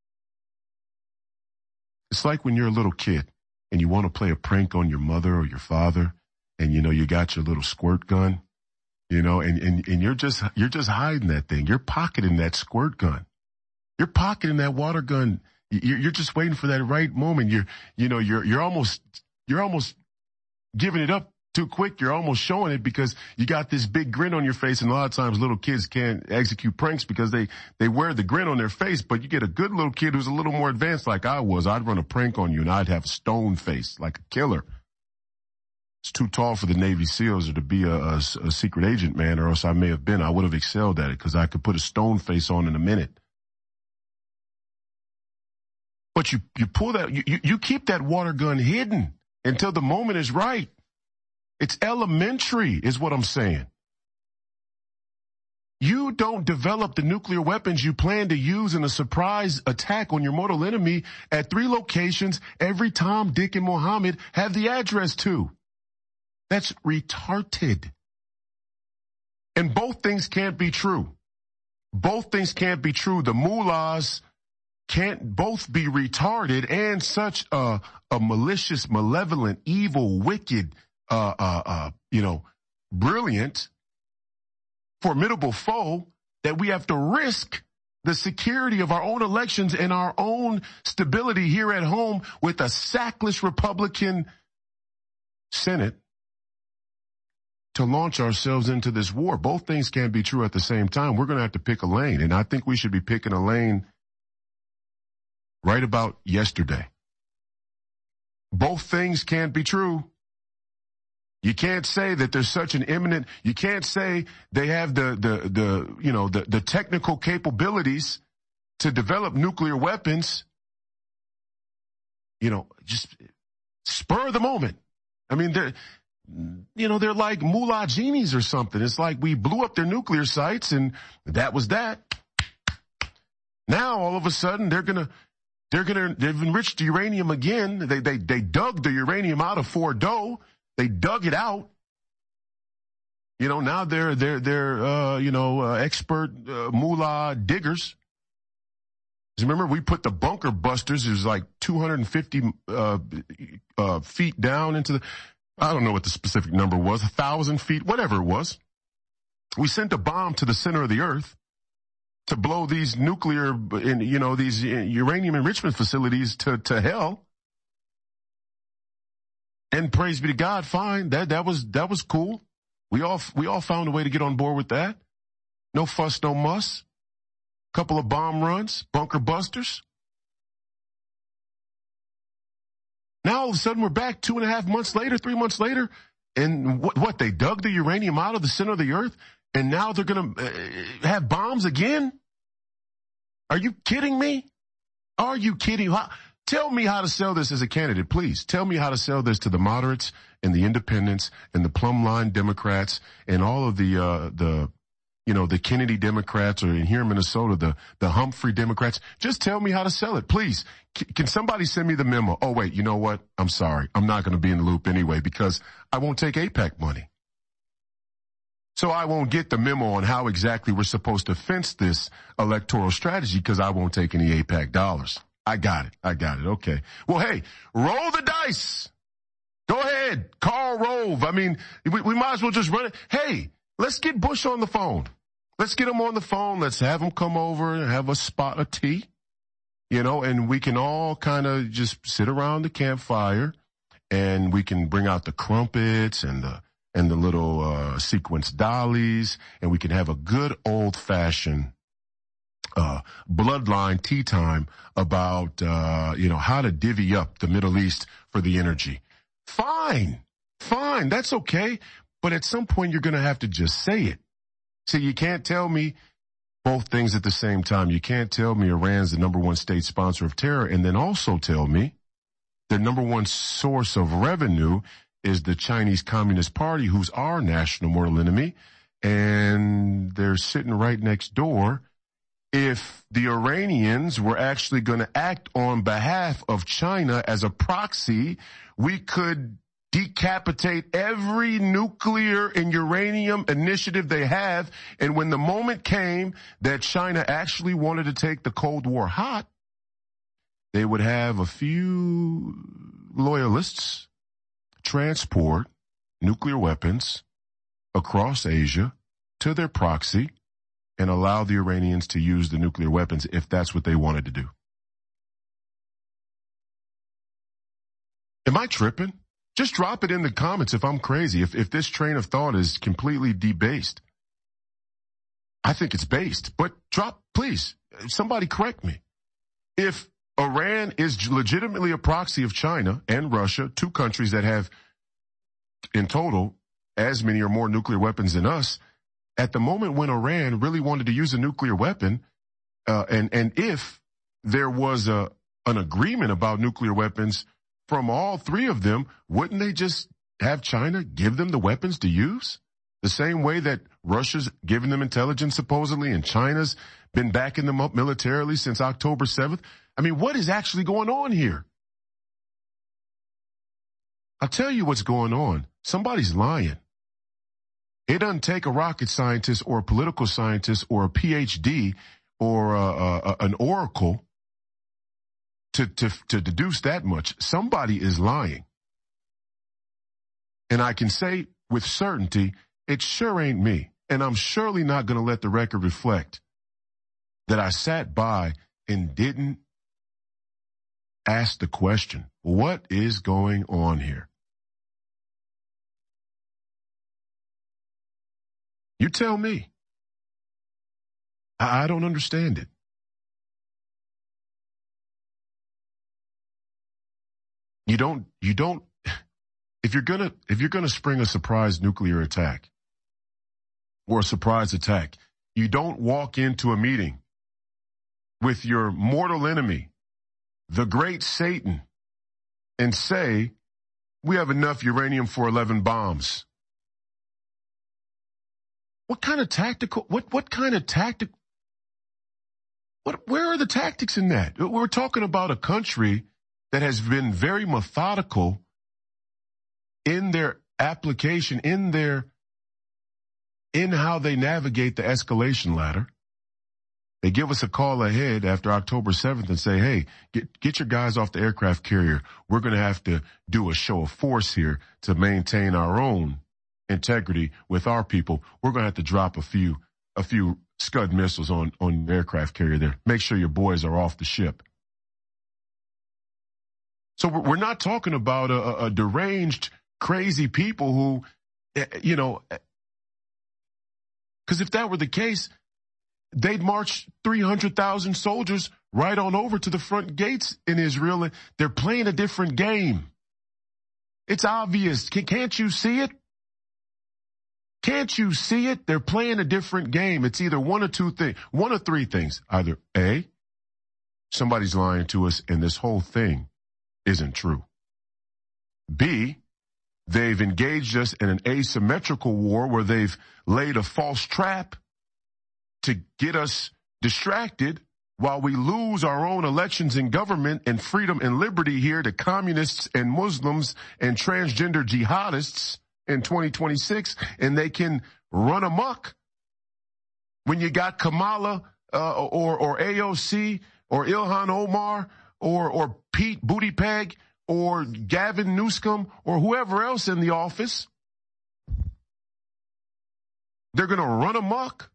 It's like when you're a little kid and you want to play a prank on your mother or your father, and you know you got your little squirt gun, you know, and, and, and you're just you're just hiding that thing. You're pocketing that squirt gun. You're pocketing that water gun. You're, you're just waiting for that right moment. You're you know you're you're almost you're almost giving it up too quick. You're almost showing it because you got this big grin on your face, and a lot of times little kids can't execute pranks because they, they wear the grin on their face, but you get a good little kid who's a little more advanced like I was. I'd run a prank on you and I'd have a stone face like a killer. It's too tall for the Navy SEALs or to be a, a, a secret agent, man, or else I may have been. I would have excelled at it because I could put a stone face on in a minute. But you, you pull that, you, you, you keep that water gun hidden until the moment is right. It's elementary is what I'm saying. You don't develop the nuclear weapons you plan to use in a surprise attack on your mortal enemy at three locations every Tom, Dick, and Mohammed have the address to. That's retarded. And both things can't be true. Both things can't be true. The mullahs can't both be retarded and such a, a malicious, malevolent, evil, wicked, Uh, uh, uh, you know, brilliant, formidable foe that we have to risk the security of our own elections and our own stability here at home with a sackless Republican Senate to launch ourselves into this war. Both things can't be true at the same time. We're going to have to pick a lane, and I think we should be picking a lane right about yesterday. Both things can't be true. You can't say that there's such an imminent, you can't say they have the, the, the, you know, the, the technical capabilities to develop nuclear weapons. You know, just spur of the moment. I mean, they're, you know, they're like mullah genies or something. It's like we blew up their nuclear sites and that was that. Now, all of a sudden, they're going to, they're going to, they've enriched the uranium again. They, they, they dug the uranium out of Fordo. They dug it out. You know, now they're, they're, they're, uh, you know, uh, expert, uh, mullah diggers. Remember, we put the bunker busters, it was like two hundred fifty, uh, uh, feet down into the, I don't know what the specific number was, a thousand feet, whatever it was. We sent a bomb to the center of the earth to blow these nuclear, you know, these uranium enrichment facilities to, to hell. And praise be to God, fine. That, that was, that was cool. We all, we all found a way to get on board with that. No fuss, no muss. Couple of bomb runs, bunker busters. Now all of a sudden we're back two and a half months later, three months later, and what, what they dug the uranium out of the center of the earth, and now they're going to uh, have bombs again? Are you kidding me? Are you kidding? How, tell me how to sell this as a candidate, please. Tell me how to sell this to the moderates and the independents and the plumb line Democrats and all of the, uh, the, you know, the Kennedy Democrats, or in here in Minnesota, the, the Humphrey Democrats. Just tell me how to sell it, please. C- can somebody send me the memo? Oh, wait, you know what? I'm sorry. I'm not going to be in the loop anyway because I won't take AIPAC money. So I won't get the memo on how exactly we're supposed to fence this electoral strategy because I won't take any AIPAC dollars. I got it. I got it. Okay. Well, hey, roll the dice. Go ahead. Karl Rove. I mean, we, we might as well just run it. Hey, let's get Bush on the phone. Let's get him on the phone. Let's have him come over and have a spot of tea, you know, and we can all kind of just sit around the campfire and we can bring out the crumpets and the, and the little, uh, sequence dollies, and we can have a good old fashioned, uh, bloodline tea time about, uh, you know, how to divvy up the Middle East for the energy. Fine. Fine. That's okay. But at some point, you're going to have to just say it. See, you can't tell me both things at the same time. You can't tell me Iran's the number one state sponsor of terror and then also tell me their number one source of revenue is the Chinese Communist Party, who's our national mortal enemy, and they're sitting right next door. If the Iranians were actually going to act on behalf of China as a proxy, we could decapitate every nuclear and uranium initiative they have. And when the moment came that China actually wanted to take the Cold War hot, they would have a few loyalists transport nuclear weapons across Asia to their proxy and allow the Iranians to use the nuclear weapons if that's what they wanted to do. Am I tripping? Just drop it in the comments if I'm crazy, if, if this train of thought is completely debased. I think it's based, but drop, please, somebody correct me. If Iran is legitimately a proxy of China and Russia, two countries that have in total as many or more nuclear weapons than us, at the moment when Iran really wanted to use a nuclear weapon, uh, and, and if there was a, an agreement about nuclear weapons from all three of them, wouldn't they just have China give them the weapons to use? The same way that Russia's given them intelligence supposedly and China's been backing them up militarily since October seventh. I mean, what is actually going on here? I'll tell you what's going on. Somebody's lying. It doesn't take a rocket scientist or a political scientist or a P H D or a, a, an oracle To, to, to deduce that much. Somebody is lying. And I can say with certainty, it sure ain't me. And I'm surely not going to let the record reflect that I sat by and didn't ask the question, what is going on here? You tell me. I, I don't understand it. You don't, you don't, if you're gonna, if you're gonna spring a surprise nuclear attack or a surprise attack, you don't walk into a meeting with your mortal enemy, the great Satan, and say, we have enough uranium for eleven bombs. What kind of tactical, what, what kind of tactic, what, where are the tactics in that? We're talking about a country that has been very methodical in their application, in their, in how they navigate the escalation ladder. They give us a call ahead after October seventh and say, hey, get, get your guys off the aircraft carrier. We're going to have to do a show of force here to maintain our own integrity with our people. We're going to have to drop a few, a few Scud missiles on, on the aircraft carrier there. Make sure your boys are off the ship. So we're not talking about a, a deranged, crazy people who, you know, because if that were the case, they'd march three hundred thousand soldiers right on over to the front gates in Israel. And they're playing a different game. It's obvious. Can't you see it? Can't you see it? They're playing a different game. It's either one or two things, one or three things. Either A, somebody's lying to us and this whole thing isn't true. B, they've engaged us in an asymmetrical war where they've laid a false trap to get us distracted while we lose our own elections in government and freedom and liberty here to communists and Muslims and transgender jihadists in twenty twenty-six, and they can run amok. When you got Kamala uh, or, or A O C or Ilhan Omar or, or Pete Buttigieg or Gavin Newsom or whoever else in the office, they're going to run amok.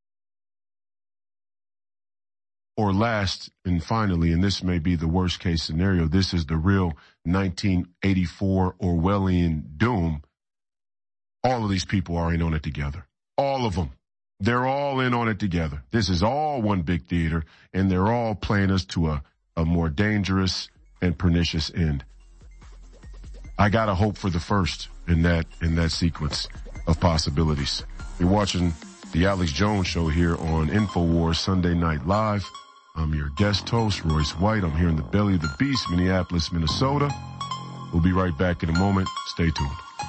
Or last and finally, and this may be the worst case scenario, this is the real nineteen eighty-four Orwellian doom. All of these people are in on it together. All of them. They're all in on it together. This is all one big theater, and they're all playing us to a, a more dangerous and pernicious end. I gotta hope for the first in that in that sequence of possibilities. You're watching the Alex Jones Show here on InfoWars Sunday Night Live. I'm your guest host, Royce White. I'm here in the belly of the beast, Minneapolis, Minnesota. We'll be right back in a moment. Stay tuned.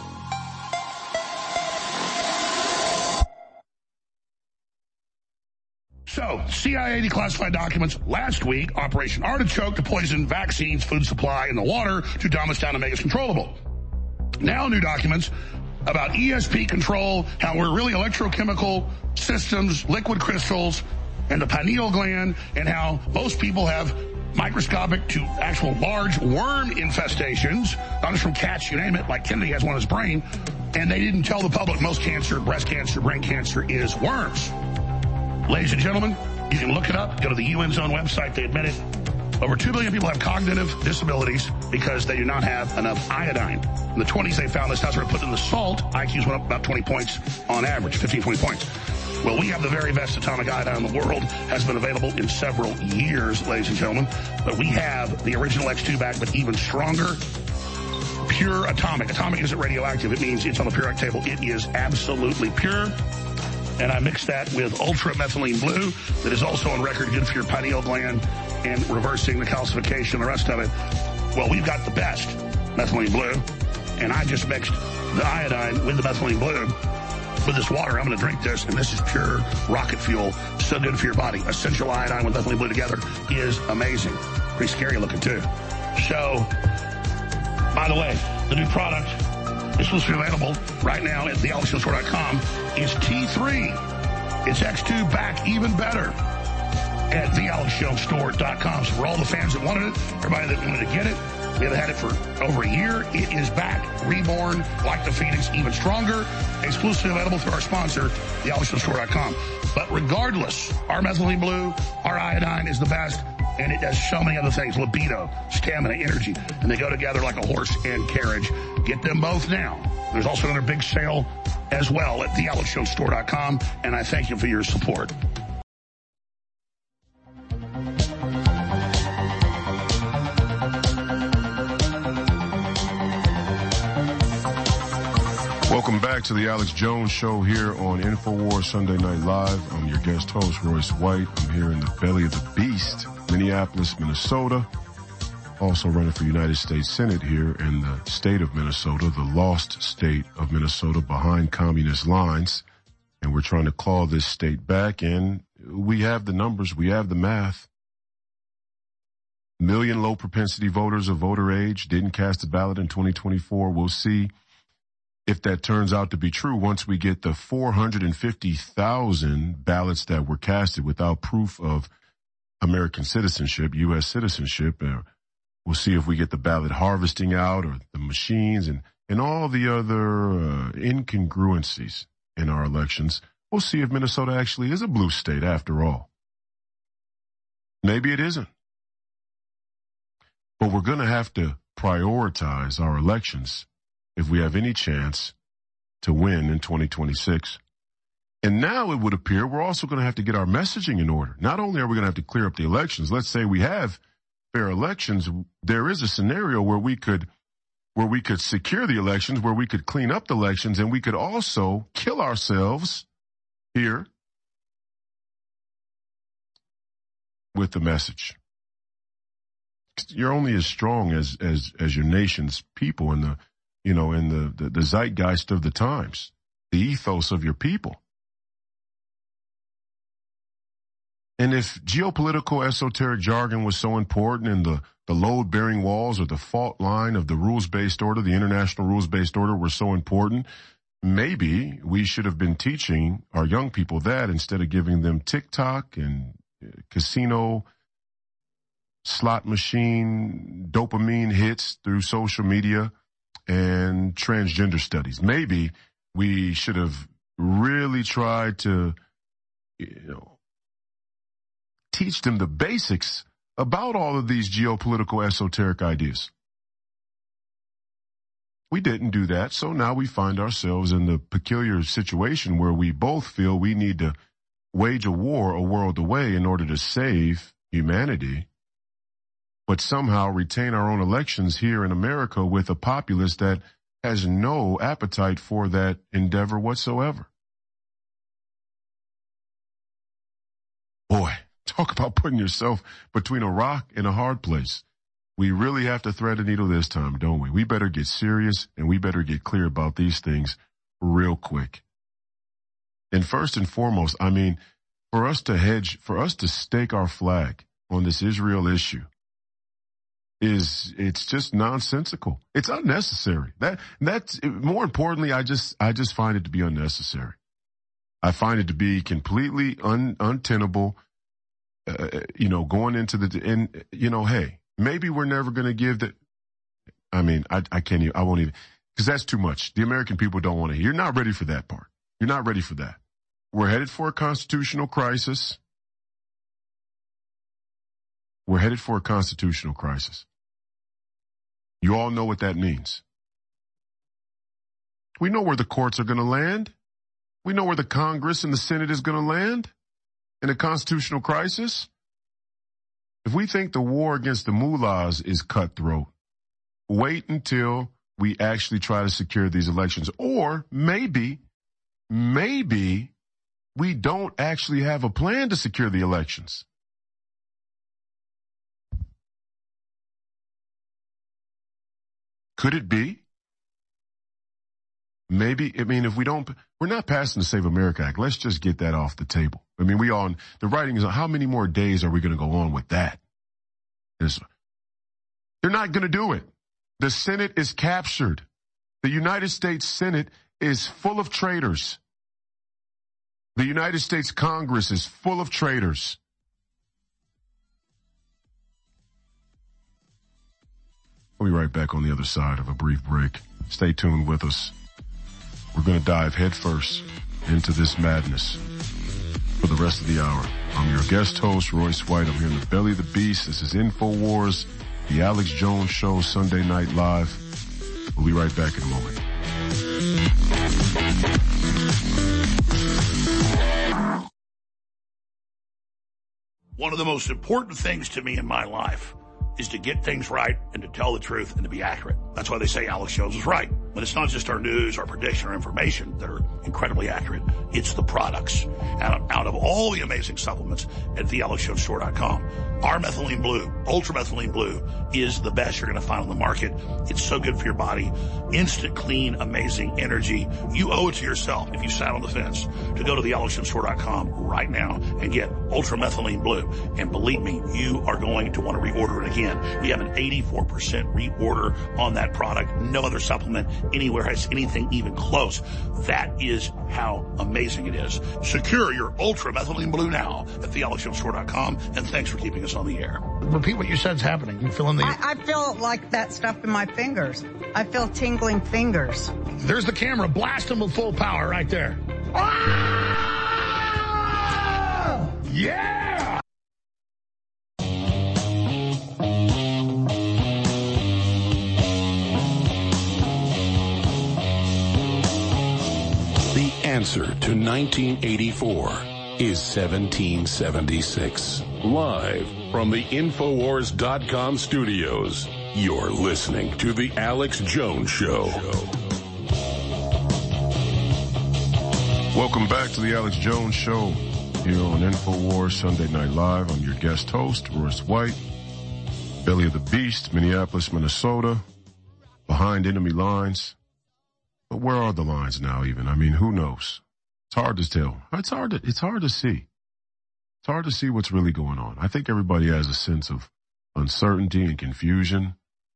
So, C I A declassified documents last week, Operation Artichoke to poison vaccines, food supply, and the water to dumb us down and make us controllable. Now new documents about E S P control, how we're really electrochemical systems, liquid crystals, and the pineal gland, and how most people have microscopic to actual large worm infestations, not just from cats, you name it, like Kennedy has one in his brain, and they didn't tell the public most cancer, breast cancer, brain cancer is worms. Ladies and gentlemen, you can look it up. Go to the U N's own website. They admit it. Over two billion people have cognitive disabilities because they do not have enough iodine. In the twenties, they found this house were put in the salt. I Qs went up about twenty points on average, fifteen, twenty points. Well, we have the very best atomic iodine in the world. Has been available in several years, ladies and gentlemen. But we have the original X two back, but even stronger. Pure atomic. Atomic isn't radioactive. It means it's on the periodic table. It is absolutely pure. And I mixed that with ultra methylene blue that is also on record good for your pineal gland and reversing the calcification and the rest of it. Well, we've got the best methylene blue, and I just mixed the iodine with the methylene blue with this water. I'm going to drink this, and this is pure rocket fuel. So good for your body. Essential iodine with methylene blue together is amazing. Pretty scary looking, too. So, by the way, the new product is supposed to be available right now at the alex jones store dot com. It's T three. It's X two back even better at the alex jones store dot com. So for all the fans that wanted it, everybody that wanted to get it, we have had it for over a year. It is back, reborn, like the Phoenix, even stronger. Exclusively available through our sponsor, the alex jones store dot com. But regardless, our methylene blue, our iodine is the best. And it does so many other things, libido, stamina, energy, and they go together like a horse and carriage. Get them both now. There's also another big sale as well at the alex jones store dot com, and I thank you for your support. Welcome back to the Alex Jones Show here on InfoWars Sunday Night Live. I'm your guest host, Royce White. I'm here in the belly of the beast, Minneapolis, Minnesota. Also running for United States Senate here in the state of Minnesota, the lost state of Minnesota behind communist lines. And we're trying to claw this state back, and we have the numbers, we have the math. Million low propensity voters of voter age didn't cast a ballot in twenty twenty-four. We'll see if that turns out to be true once we get the four hundred fifty thousand ballots that were casted without proof of American citizenship, U S citizenship. Uh, we'll see if we get the ballot harvesting out, or the machines, and, and all the other uh, incongruencies in our elections. We'll see if Minnesota actually is a blue state after all. Maybe it isn't. But we're going to have to prioritize our elections if we have any chance to win in twenty twenty-six. And now it would appear we're also going to have to get our messaging in order. Not only are we going to have to clear up the elections, let's say we have fair elections, there is a scenario where we could where we could secure the elections, where we could clean up the elections, and we could also kill ourselves here with the message. You're only as strong as as as your nation's people and the you know, in the, the, the zeitgeist of the times, the ethos of your people. And if geopolitical esoteric jargon was so important, and the, the load-bearing walls or the fault line of the rules-based order, the international rules-based order, were so important, maybe we should have been teaching our young people that instead of giving them TikTok and casino, slot machine, dopamine hits through social media and transgender studies. Maybe we should have really tried to, you know, teach them the basics about all of these geopolitical esoteric ideas. We didn't do that, so now we find ourselves in the peculiar situation where we both feel we need to wage a war a world away in order to save humanity, but somehow retain our own elections here in America with a populace that has no appetite for that endeavor whatsoever. Boy, talk about putting yourself between a rock and a hard place. We really have to thread a needle this time, don't we? We better get serious, and we better get clear about these things real quick. And first and foremost, I mean, for us to hedge, for us to stake our flag on this Israel issue, is it's just nonsensical. It's unnecessary. That that's more importantly, I just I just find it to be unnecessary. I find it to be completely un, untenable. Uh, you know, going into the and you know, hey, maybe we're never going to give the. I mean, I I can't even. I won't even, because that's too much. The American people don't want to hear. You're not ready for that part. You're not ready for that. We're headed for a constitutional crisis. We're headed for a constitutional crisis. You all know what that means. We know where the courts are going to land. We know where the Congress and the Senate is going to land in a constitutional crisis. If we think the war against the mullahs is cutthroat, wait until we actually try to secure these elections. Or maybe, maybe we don't actually have a plan to secure the elections. Could it be? Maybe, I mean, if we don't, we're not passing the Save America Act. Let's just get that off the table. I mean, we all, the writing is on how many more days are we going to go on with that? It's, they're not going to do it. The Senate is captured. The United States Senate is full of traitors. The United States Congress is full of traitors. We'll be right back on the other side of a brief break. Stay tuned with us. We're going to dive headfirst into this madness for the rest of the hour. I'm your guest host, Royce White. I'm here in the belly of the beast. This is InfoWars, the Alex Jones Show, Sunday Night Live. We'll be right back in a moment. One of the most important things to me in my life is to get things right and to tell the truth and to be accurate. That's why they say Alex Jones is right. But it's not just our news, our prediction, our information that are incredibly accurate. It's the products. And out of all the amazing supplements at the alex jones store dot com, our Methylene Blue, Ultra Methylene Blue, is the best you're going to find on the market. It's so good for your body. Instant, clean, amazing energy. You owe it to yourself, if you sat on the fence, to go to the alex jones store dot com right now and get Ultra Methylene Blue. And believe me, you are going to want to reorder it again. We have an eighty-four percent reorder on that product. No other supplement anywhere has anything even close. That is how amazing it is. Secure your Ultra Methylene Blue now at the alex jones store dot com, and thanks for keeping us on the air. Repeat what you said's happening. You feel in the... I, I feel like that stuff in my fingers. I feel tingling fingers. There's the camera. Blast them with full power right there. Ah! Yeah! The answer to nineteen eighty-four is seventeen seventy-six. Live from the Infowars dot com studios, you're listening to The Alex Jones Show. Welcome back to The Alex Jones Show here on Infowars Sunday Night Live. I'm your guest host, Royce White, belly of the beast, Minneapolis, Minnesota, behind enemy lines. But where are the lines now even? I mean, who knows? It's hard to tell. It's hard to, it's hard to see. It's hard to see what's really going on. I think everybody has a sense of uncertainty and confusion.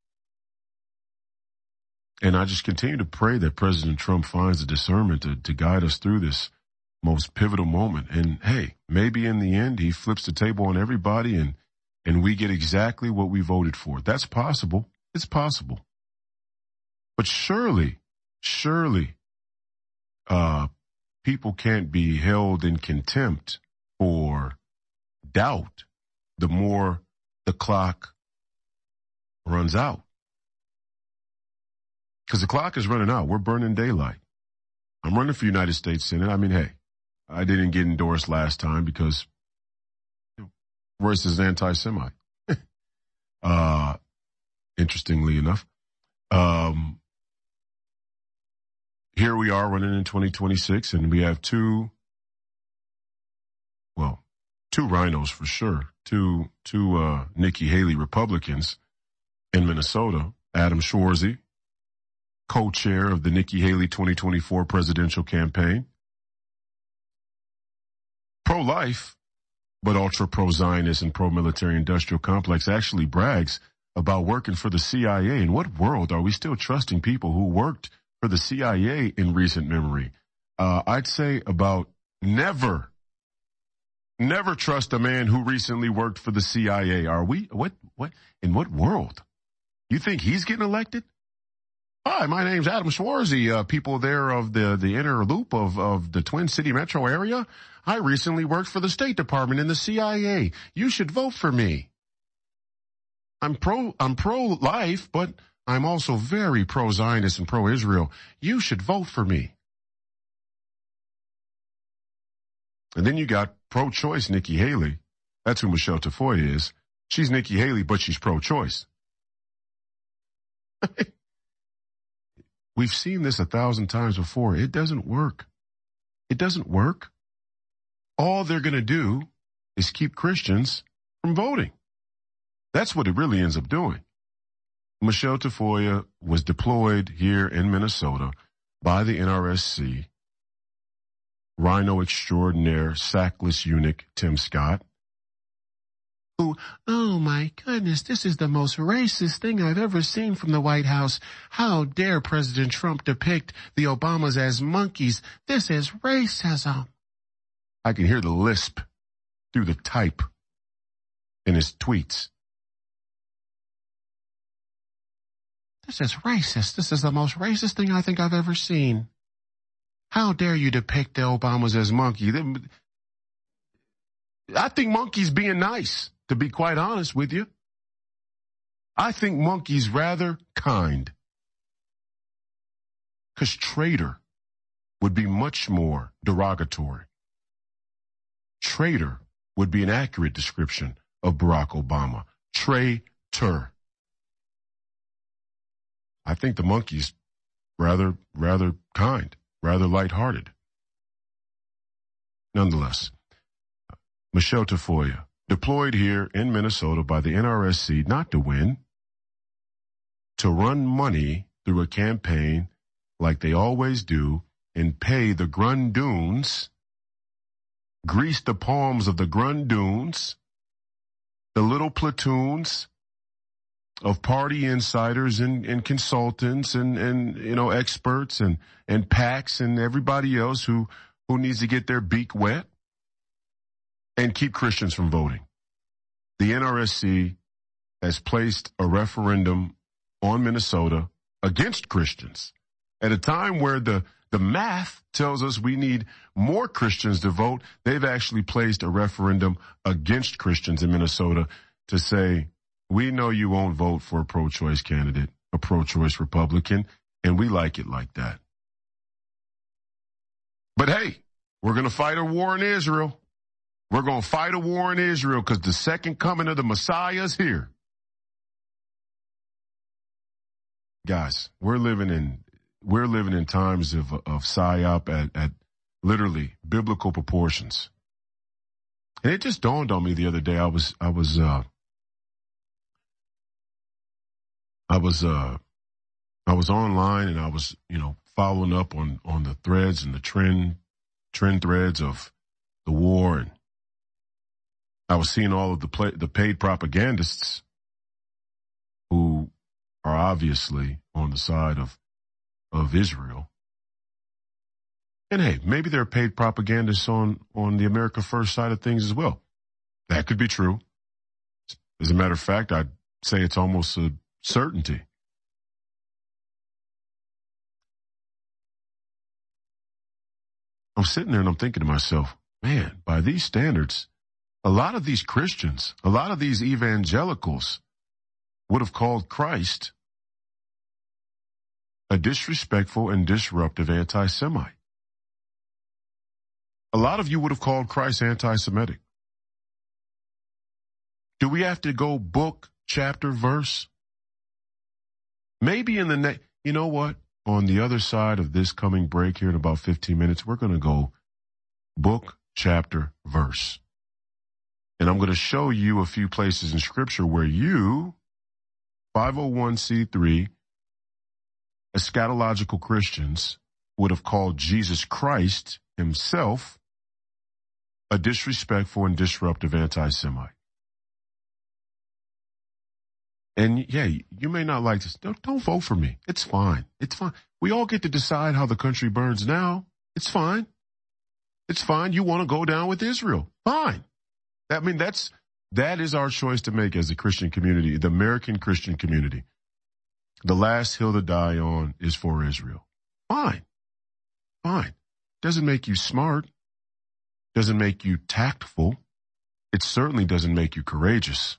And I just continue to pray that President Trump finds the discernment to, to guide us through this most pivotal moment. And hey, maybe in the end, he flips the table on everybody and, and we get exactly what we voted for. That's possible. It's possible. But surely, surely, uh, people can't be held in contempt for doubt the more the clock runs out. Because the clock is running out. We're burning daylight. I'm running for United States Senate. I mean, hey, I didn't get endorsed last time because you know, Royce is anti-Semite. uh, interestingly enough. Um, here we are running in twenty twenty-six, and we have two, well, two rhinos for sure, two, two, uh, Nikki Haley Republicans in Minnesota, Adam Schwarzy, co-chair of the Nikki Haley twenty twenty-four presidential campaign. Pro-life, but ultra pro-Zionist and pro-military industrial complex actually brags about working for the C I A. In what world are we still trusting people who worked for the C I A in recent memory? Uh, I'd say about never, never trust a man who recently worked for the C I A. Are we, what, what, in what world? You think he's getting elected? Hi, my name's Adam Schwarzy. Uh, people there of the, the inner loop of, of the Twin City metro area. I recently worked for the State Department in the C I A. You should vote for me. I'm pro, I'm pro-life, but I'm also very pro-Zionist and pro-Israel. You should vote for me. And then you got pro-choice Nikki Haley. That's who Michelle Tafoya is. She's Nikki Haley, but she's pro-choice. We've seen this a thousand times before. It doesn't work. It doesn't work. All they're going to do is keep Christians from voting. That's what it really ends up doing. Michelle Tafoya was deployed here in Minnesota by the N R S C. Rhino extraordinaire, sackless eunuch Tim Scott, who, oh my goodness, this is the most racist thing I've ever seen from the White House. How dare President Trump depict the Obamas as monkeys? This is racism. I can hear the lisp through the type in his tweets. This is racist. This is the most racist thing I think I've ever seen. How dare you depict the Obamas as monkeys? I think monkeys being nice, to be quite honest with you. I think monkeys rather kind. Because traitor would be much more derogatory. Traitor would be an accurate description of Barack Obama. Traitor. I think the monkey's rather, rather kind, rather lighthearted. Nonetheless, Michelle Tafoya, deployed here in Minnesota by the N R S C not to win, to run money through a campaign like they always do and pay the Grundoons, grease the palms of the Grundoons, the little platoons of party insiders and, and consultants and, and, you know, experts and, and PACs and everybody else who, who needs to get their beak wet and keep Christians from voting. The N R S C has placed a referendum on Minnesota against Christians at a time where the, the math tells us we need more Christians to vote. They've actually placed a referendum against Christians in Minnesota to say, we know you won't vote for a pro-choice candidate, a pro-choice Republican, and we like it like that. But hey, we're going to fight a war in Israel. We're going to fight a war in Israel because the second coming of the Messiah is here. Guys, we're living in we're living in times of of psyop at, at literally biblical proportions. And it just dawned on me the other day. I was I was uh I was uh I was online and I was, you know, following up on on the threads and the trend trend threads of the war, and I was seeing all of the play, the paid propagandists who are obviously on the side of, of Israel. And hey, maybe there are paid propagandists on, on the America First side of things as well. That could be true. As a matter of fact, I'd say it's almost a certainty. I'm sitting there and I'm thinking to myself, man, by these standards, a lot of these Christians, a lot of these evangelicals would have called Christ a disrespectful and disruptive anti-Semite. A lot of you would have called Christ anti-Semitic. Do we have to go book, chapter, verse? Maybe in the next, you know what? On the other side of this coming break here in about fifteen minutes, we're going to go book, chapter, verse. And I'm going to show you a few places in Scripture where you, five oh one c three, eschatological Christians, would have called Jesus Christ himself a disrespectful and disruptive anti-Semite. And yeah, you may not like this. Don't, don't vote for me. It's fine. It's fine. We all get to decide how the country burns now. It's fine. It's fine. You want to go down with Israel. Fine. I mean, that's, that is our choice to make as a Christian community, the American Christian community. The last hill to die on is for Israel. Fine. Fine. Doesn't make you smart. Doesn't make you tactful. It certainly doesn't make you courageous.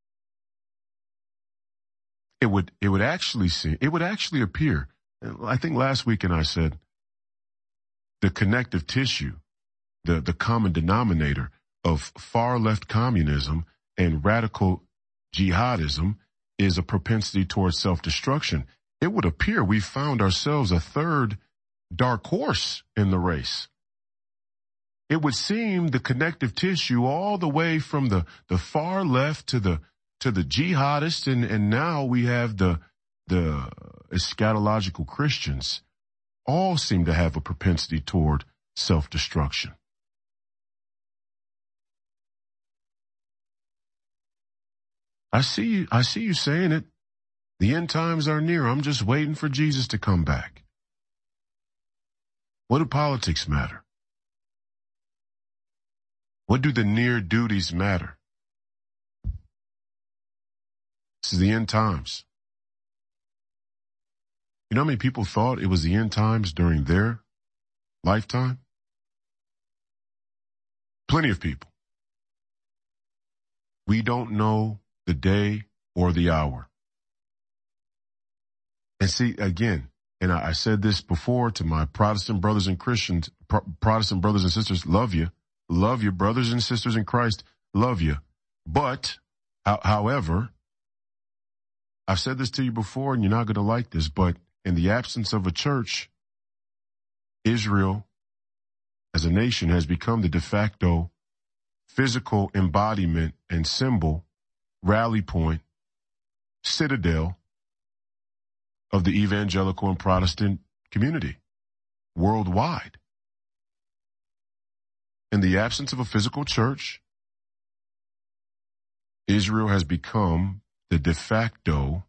It would, it would actually see, it would actually appear, I think last weekend I said, the connective tissue, the, the common denominator of far left communism and radical jihadism is a propensity towards self-destruction. It would appear we found ourselves a third dark horse in the race. It would seem the connective tissue all the way from the, the far left to the to the jihadists, and, and now we have the the eschatological Christians, all seem to have a propensity toward self-destruction. I see you, I see you saying it. The end times are near. I'm just waiting for Jesus to come back. What do politics matter? What do the near duties matter? This is the end times. You know how many people thought it was the end times during their lifetime? Plenty of people. We don't know the day or the hour. And see, again, and I, I said this before to my Protestant brothers and Christians, Pro- Protestant brothers and sisters, love you, Love your brothers and sisters in Christ. Love you. But, however, I've said this to you before, and you're not going to like this, but in the absence of a church, Israel as a nation has become the de facto physical embodiment and symbol, rally point, citadel of the evangelical and Protestant community worldwide. In the absence of a physical church, Israel has become the de facto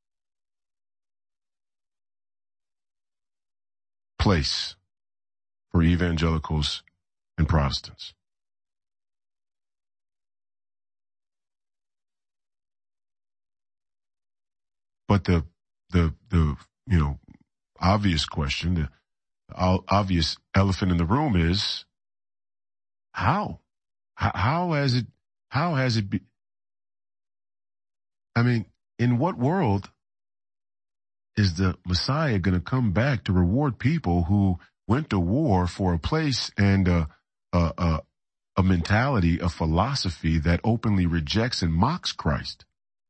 place for evangelicals and Protestants. But the, the, the, you know, obvious question, the obvious elephant in the room is how? How, how has it, how has it been? I mean, in what world is the Messiah going to come back to reward people who went to war for a place and a, a, a, a mentality, a philosophy that openly rejects and mocks Christ?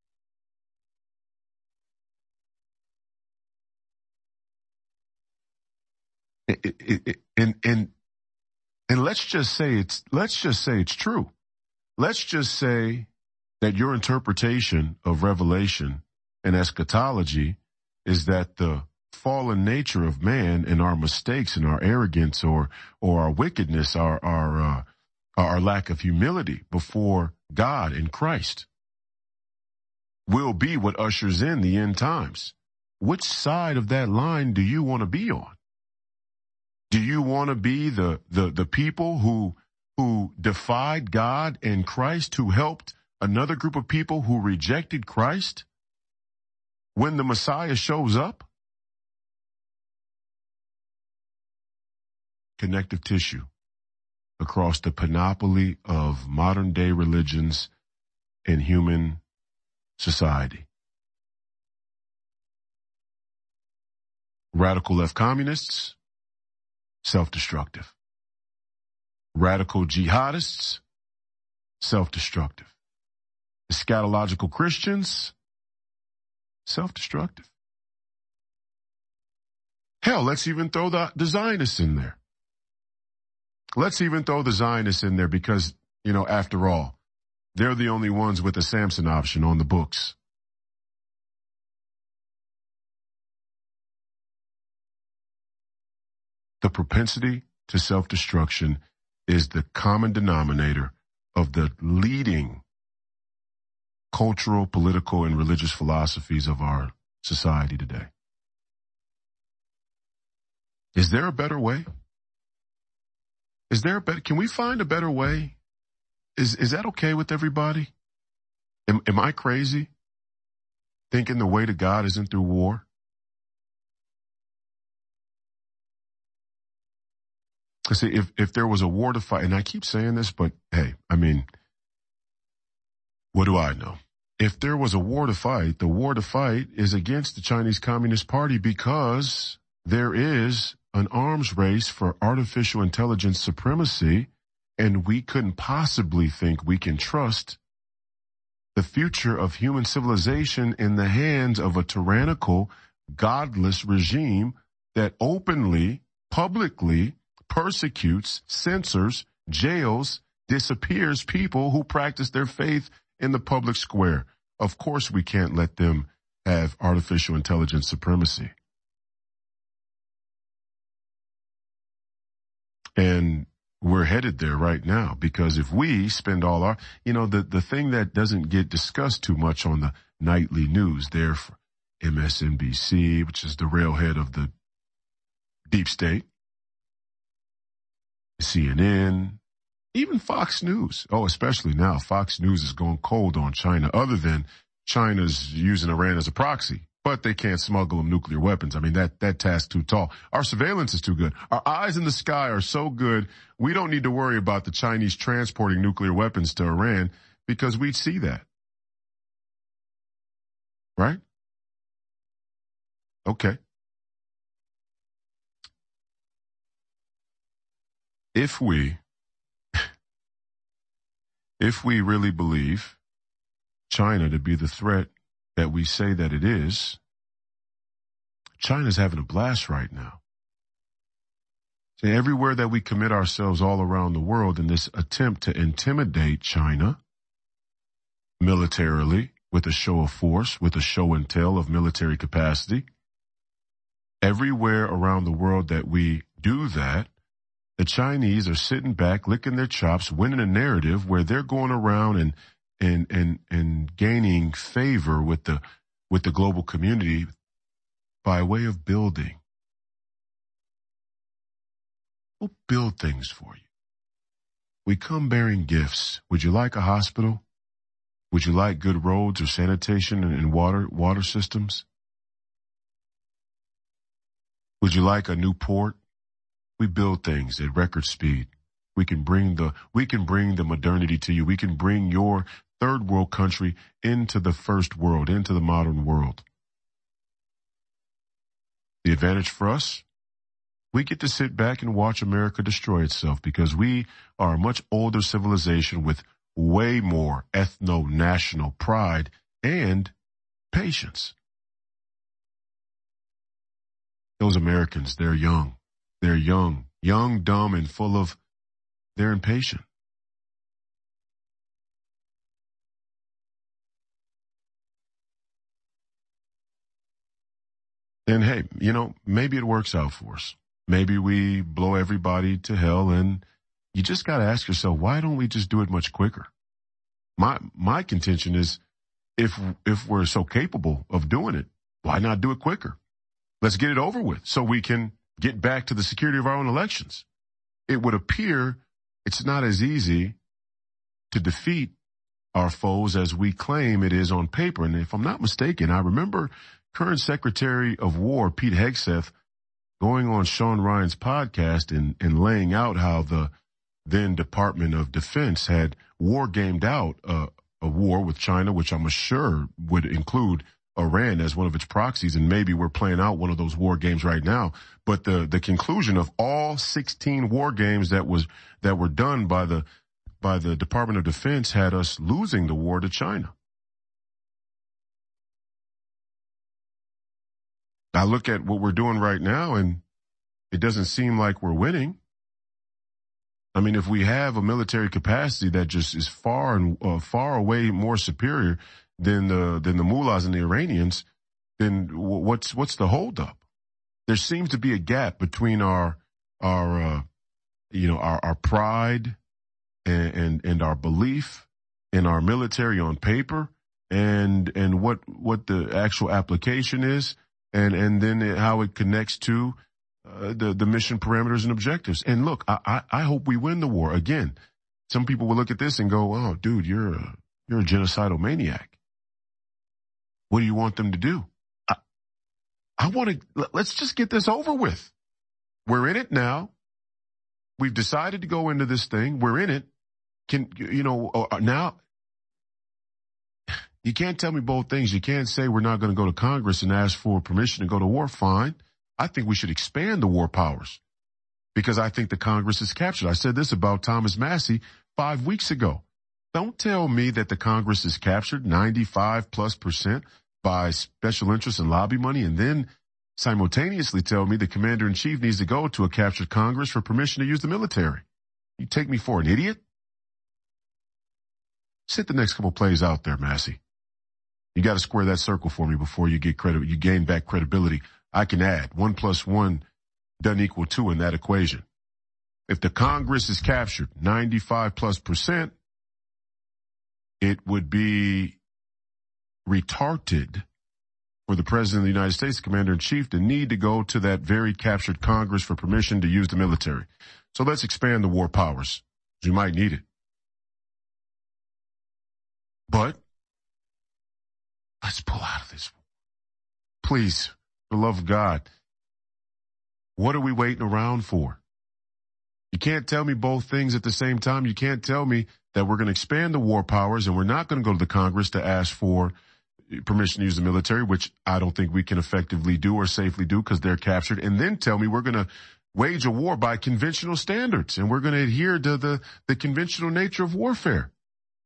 It, it, it, and, and, and let's just say it's, let's just say it's true. Let's just say that your interpretation of Revelation and eschatology is that the fallen nature of man and our mistakes and our arrogance or, or our wickedness, our, our, uh, our lack of humility before God and Christ will be what ushers in the end times. Which side of that line do you want to be on? Do you want to be the, the, the people who, who defied God and Christ, who helped another group of people who rejected Christ when the Messiah shows up? Connective tissue across the panoply of modern day religions and human society. Radical left communists, self-destructive. Radical jihadists, self-destructive. Eschatological Christians, self-destructive. Hell, let's even throw the, the Zionists in there. Let's even throw the Zionists in there because, you know, after all, they're the only ones with a Samson option on the books. The propensity to self-destruction is the common denominator of the leading cultural, political, and religious philosophies of our society today. Is there a better way? Is there a better, can we find a better way? Is, is that okay with everybody? Am, am I crazy thinking the way to God isn't through war? See, if, if there was a war to fight, and I keep saying this, but hey, I mean, what do I know? If there was a war to fight, the war to fight is against the Chinese Communist Party because there is an arms race for artificial intelligence supremacy, and we couldn't possibly think we can trust the future of human civilization in the hands of a tyrannical, godless regime that openly, publicly persecutes, censors, jails, disappears people who practice their faith in the public square. Of course, we can't let them have artificial intelligence supremacy. And we're headed there right now because if we spend all our, you know, the, the thing that doesn't get discussed too much on the nightly news there for M S N B C, which is the railhead of the deep state, C N N, even Fox News. Oh, especially now, Fox News is going cold on China, other than China's using Iran as a proxy. But they can't smuggle them nuclear weapons. I mean, that, that task too tall. Our surveillance is too good. Our eyes in the sky are so good, we don't need to worry about the Chinese transporting nuclear weapons to Iran because we'd see that. Right? Okay. If we if we really believe China to be the threat that we say that it is, China's having a blast right now. See, everywhere that we commit ourselves all around the world in this attempt to intimidate China militarily with a show of force, with a show and tell of military capacity, everywhere around the world that we do that, the Chinese are sitting back, licking their chops, winning a narrative where they're going around and and and and gaining favor with the with the global community by way of building. We'll build things for you. We come bearing gifts. Would you like a hospital? Would you like good roads or sanitation and, and water water systems? Would you like a new port? We build things at record speed. We can bring the we can bring the modernity to you. We can bring your third world country into the first world, into the modern world. The advantage for us, we get to sit back and watch America destroy itself because we are a much older civilization with way more ethno-national pride and patience. Those Americans, they're young. They're young, young, dumb, and full of, they're impatient. And hey, you know, maybe it works out for us. Maybe we blow everybody to hell, and you just got to ask yourself, why don't we just do it much quicker? My, my contention is if, if we're so capable of doing it, why not do it quicker? Let's get it over with so we can get back to the security of our own elections. It would appear it's not as easy to defeat our foes as we claim it is on paper. And if I'm not mistaken, I remember current Secretary of War Pete Hegseth going on Sean Ryan's podcast and, and laying out how the then Department of Defense had war gamed out uh, a war with China, which I'm sure would include Iran as one of its proxies, and maybe we're playing out one of those war games right now. But the the conclusion of all sixteen war games that was that were done by the by the Department of Defense had us losing the war to China. I look at what we're doing right now, and it doesn't seem like we're winning. I mean, if we have a military capacity that just is far and uh, far away more superior than the than the mullahs and the Iranians, then what's what's the holdup? There seems to be a gap between our our uh, you know our, our pride and, and and our belief in our military on paper, and and what what the actual application is, and and then how it connects to uh, the the mission parameters and objectives. And look, I, I I hope we win the war. Again, some people will look at this and go, "Oh, dude, you're a you're a genocidal maniac." What do you want them to do? I, I want to, let's just get this over with. We're in it now. We've decided to go into this thing. We're in it. Can, you know, now, you can't tell me both things. You can't say we're not going to go to Congress and ask for permission to go to war. Fine. I think we should expand the war powers because I think the Congress is captured. I said this about Thomas Massie five weeks ago. Don't tell me that the Congress is captured ninety-five plus percent by special interests and lobby money, and then simultaneously tell me the commander-in-chief needs to go to a captured Congress for permission to use the military. You take me for an idiot? Sit the next couple plays out there, Massie. You got to square that circle for me before you get credit. You gain back credibility. I can add one plus one doesn't equal two in that equation. If the Congress is captured ninety-five plus percent, it would be retarded for the President of the United States, Commander-in-Chief, to need to go to that very captured Congress for permission to use the military. So let's expand the war powers. You might need it. But let's pull out of this. Please, for the love of God, what are we waiting around for? You can't tell me both things at the same time. You can't tell me that we're going to expand the war powers and we're not going to go to the Congress to ask for permission to use the military, which I don't think we can effectively do or safely do because they're captured, and then tell me we're going to wage a war by conventional standards and we're going to adhere to the, the conventional nature of warfare.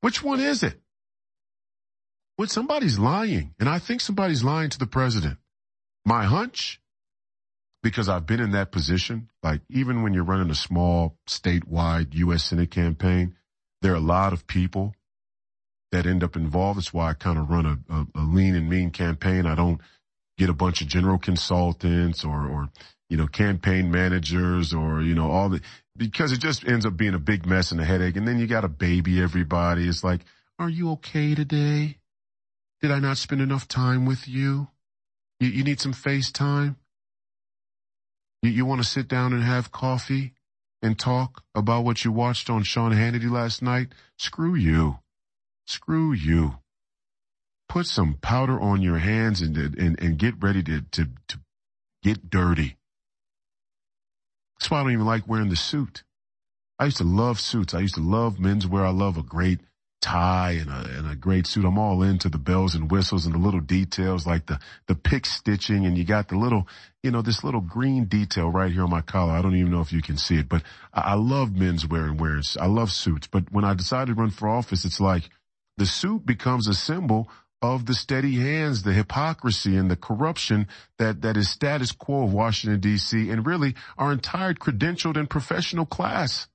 Which one is it? Well, somebody's lying, and I think somebody's lying to the president. My hunch, because I've been in that position, like even when you're running a small statewide U S Senate campaign, there are a lot of people that end up involved. That's why I kind of run a, a, a lean and mean campaign. I don't get a bunch of general consultants or, or, you know, campaign managers or, you know, all the, because it just ends up being a big mess and a headache. And then you got to baby everybody. It's like, are you okay today? Did I not spend enough time with you? You, you need some FaceTime? You, you want to sit down and have coffee and talk about what you watched on Sean Hannity last night? Screw you. Screw you. Put some powder on your hands and and, and get ready to, to, to get dirty. That's why I don't even like wearing the suit. I used to love suits. I used to love menswear. I love a great tie and a, and a great suit. I'm all into the bells and whistles and the little details like the, the pick stitching, and you got the little, you know, this little green detail right here on my collar. I don't even know if you can see it, but I, I love menswear and wears. I love suits. But when I decided to run for office, it's like the suit becomes a symbol of the steady hands, the hypocrisy and the corruption that, that is status quo of Washington, D C, and really our entire credentialed and professional class.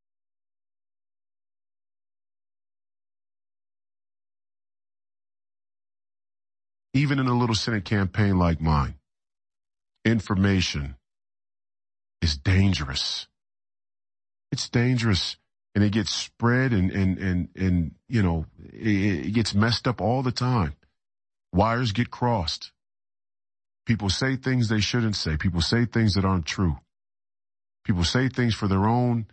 Even in a little Senate campaign like mine, information is dangerous. It's dangerous. And it gets spread and, and, and, and, you know, it, it gets messed up all the time. Wires get crossed. People say things they shouldn't say. People say things that aren't true. People say things for their own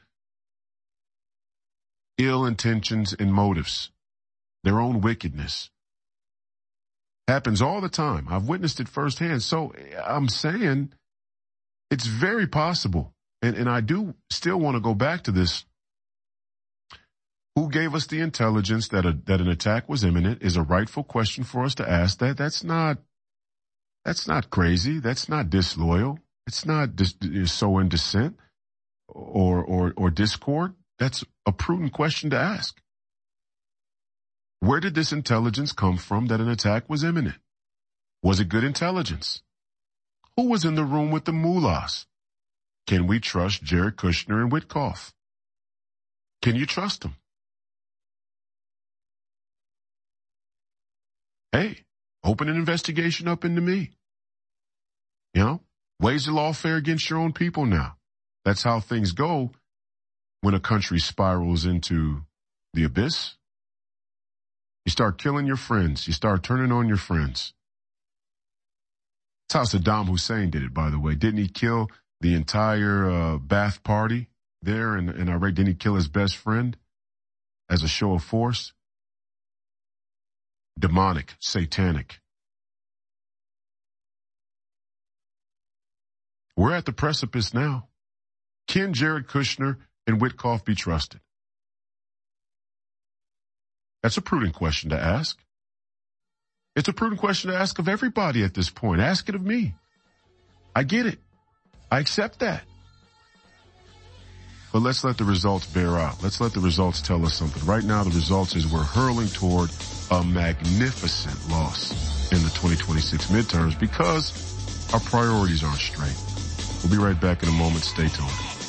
ill intentions and motives, their own wickedness. Happens all the time. I've witnessed it firsthand. So I'm saying it's very possible. And, and I do still want to go back to this. Who gave us the intelligence that a, that an attack was imminent is a rightful question for us to ask. That that's not that's not crazy. That's not disloyal. It's not dis, sowing dissent or or or discord. That's a prudent question to ask. Where did this intelligence come from that an attack was imminent? Was it good intelligence? Who was in the room with the mullahs? Can we trust Jared Kushner and Witkoff? Can you trust them? Hey, open an investigation up into me. You know, wage the lawfare against your own people now. That's how things go when a country spirals into the abyss. You start killing your friends. You start turning on your friends. That's how Saddam Hussein did it, by the way. Didn't he kill the entire uh, Ba'ath Party there in, in Iraq? Didn't he kill his best friend as a show of force? Demonic, satanic. We're at the precipice now. Can Jared Kushner and Witkoff be trusted? That's a prudent question to ask. It's a prudent question to ask of everybody at this point. Ask it of me. I get it. I accept that. But let's let the results bear out. Let's let the results tell us something. Right now, the results is we're hurling toward a magnificent loss in the twenty twenty-six midterms because our priorities aren't straight. We'll be right back in a moment. Stay tuned.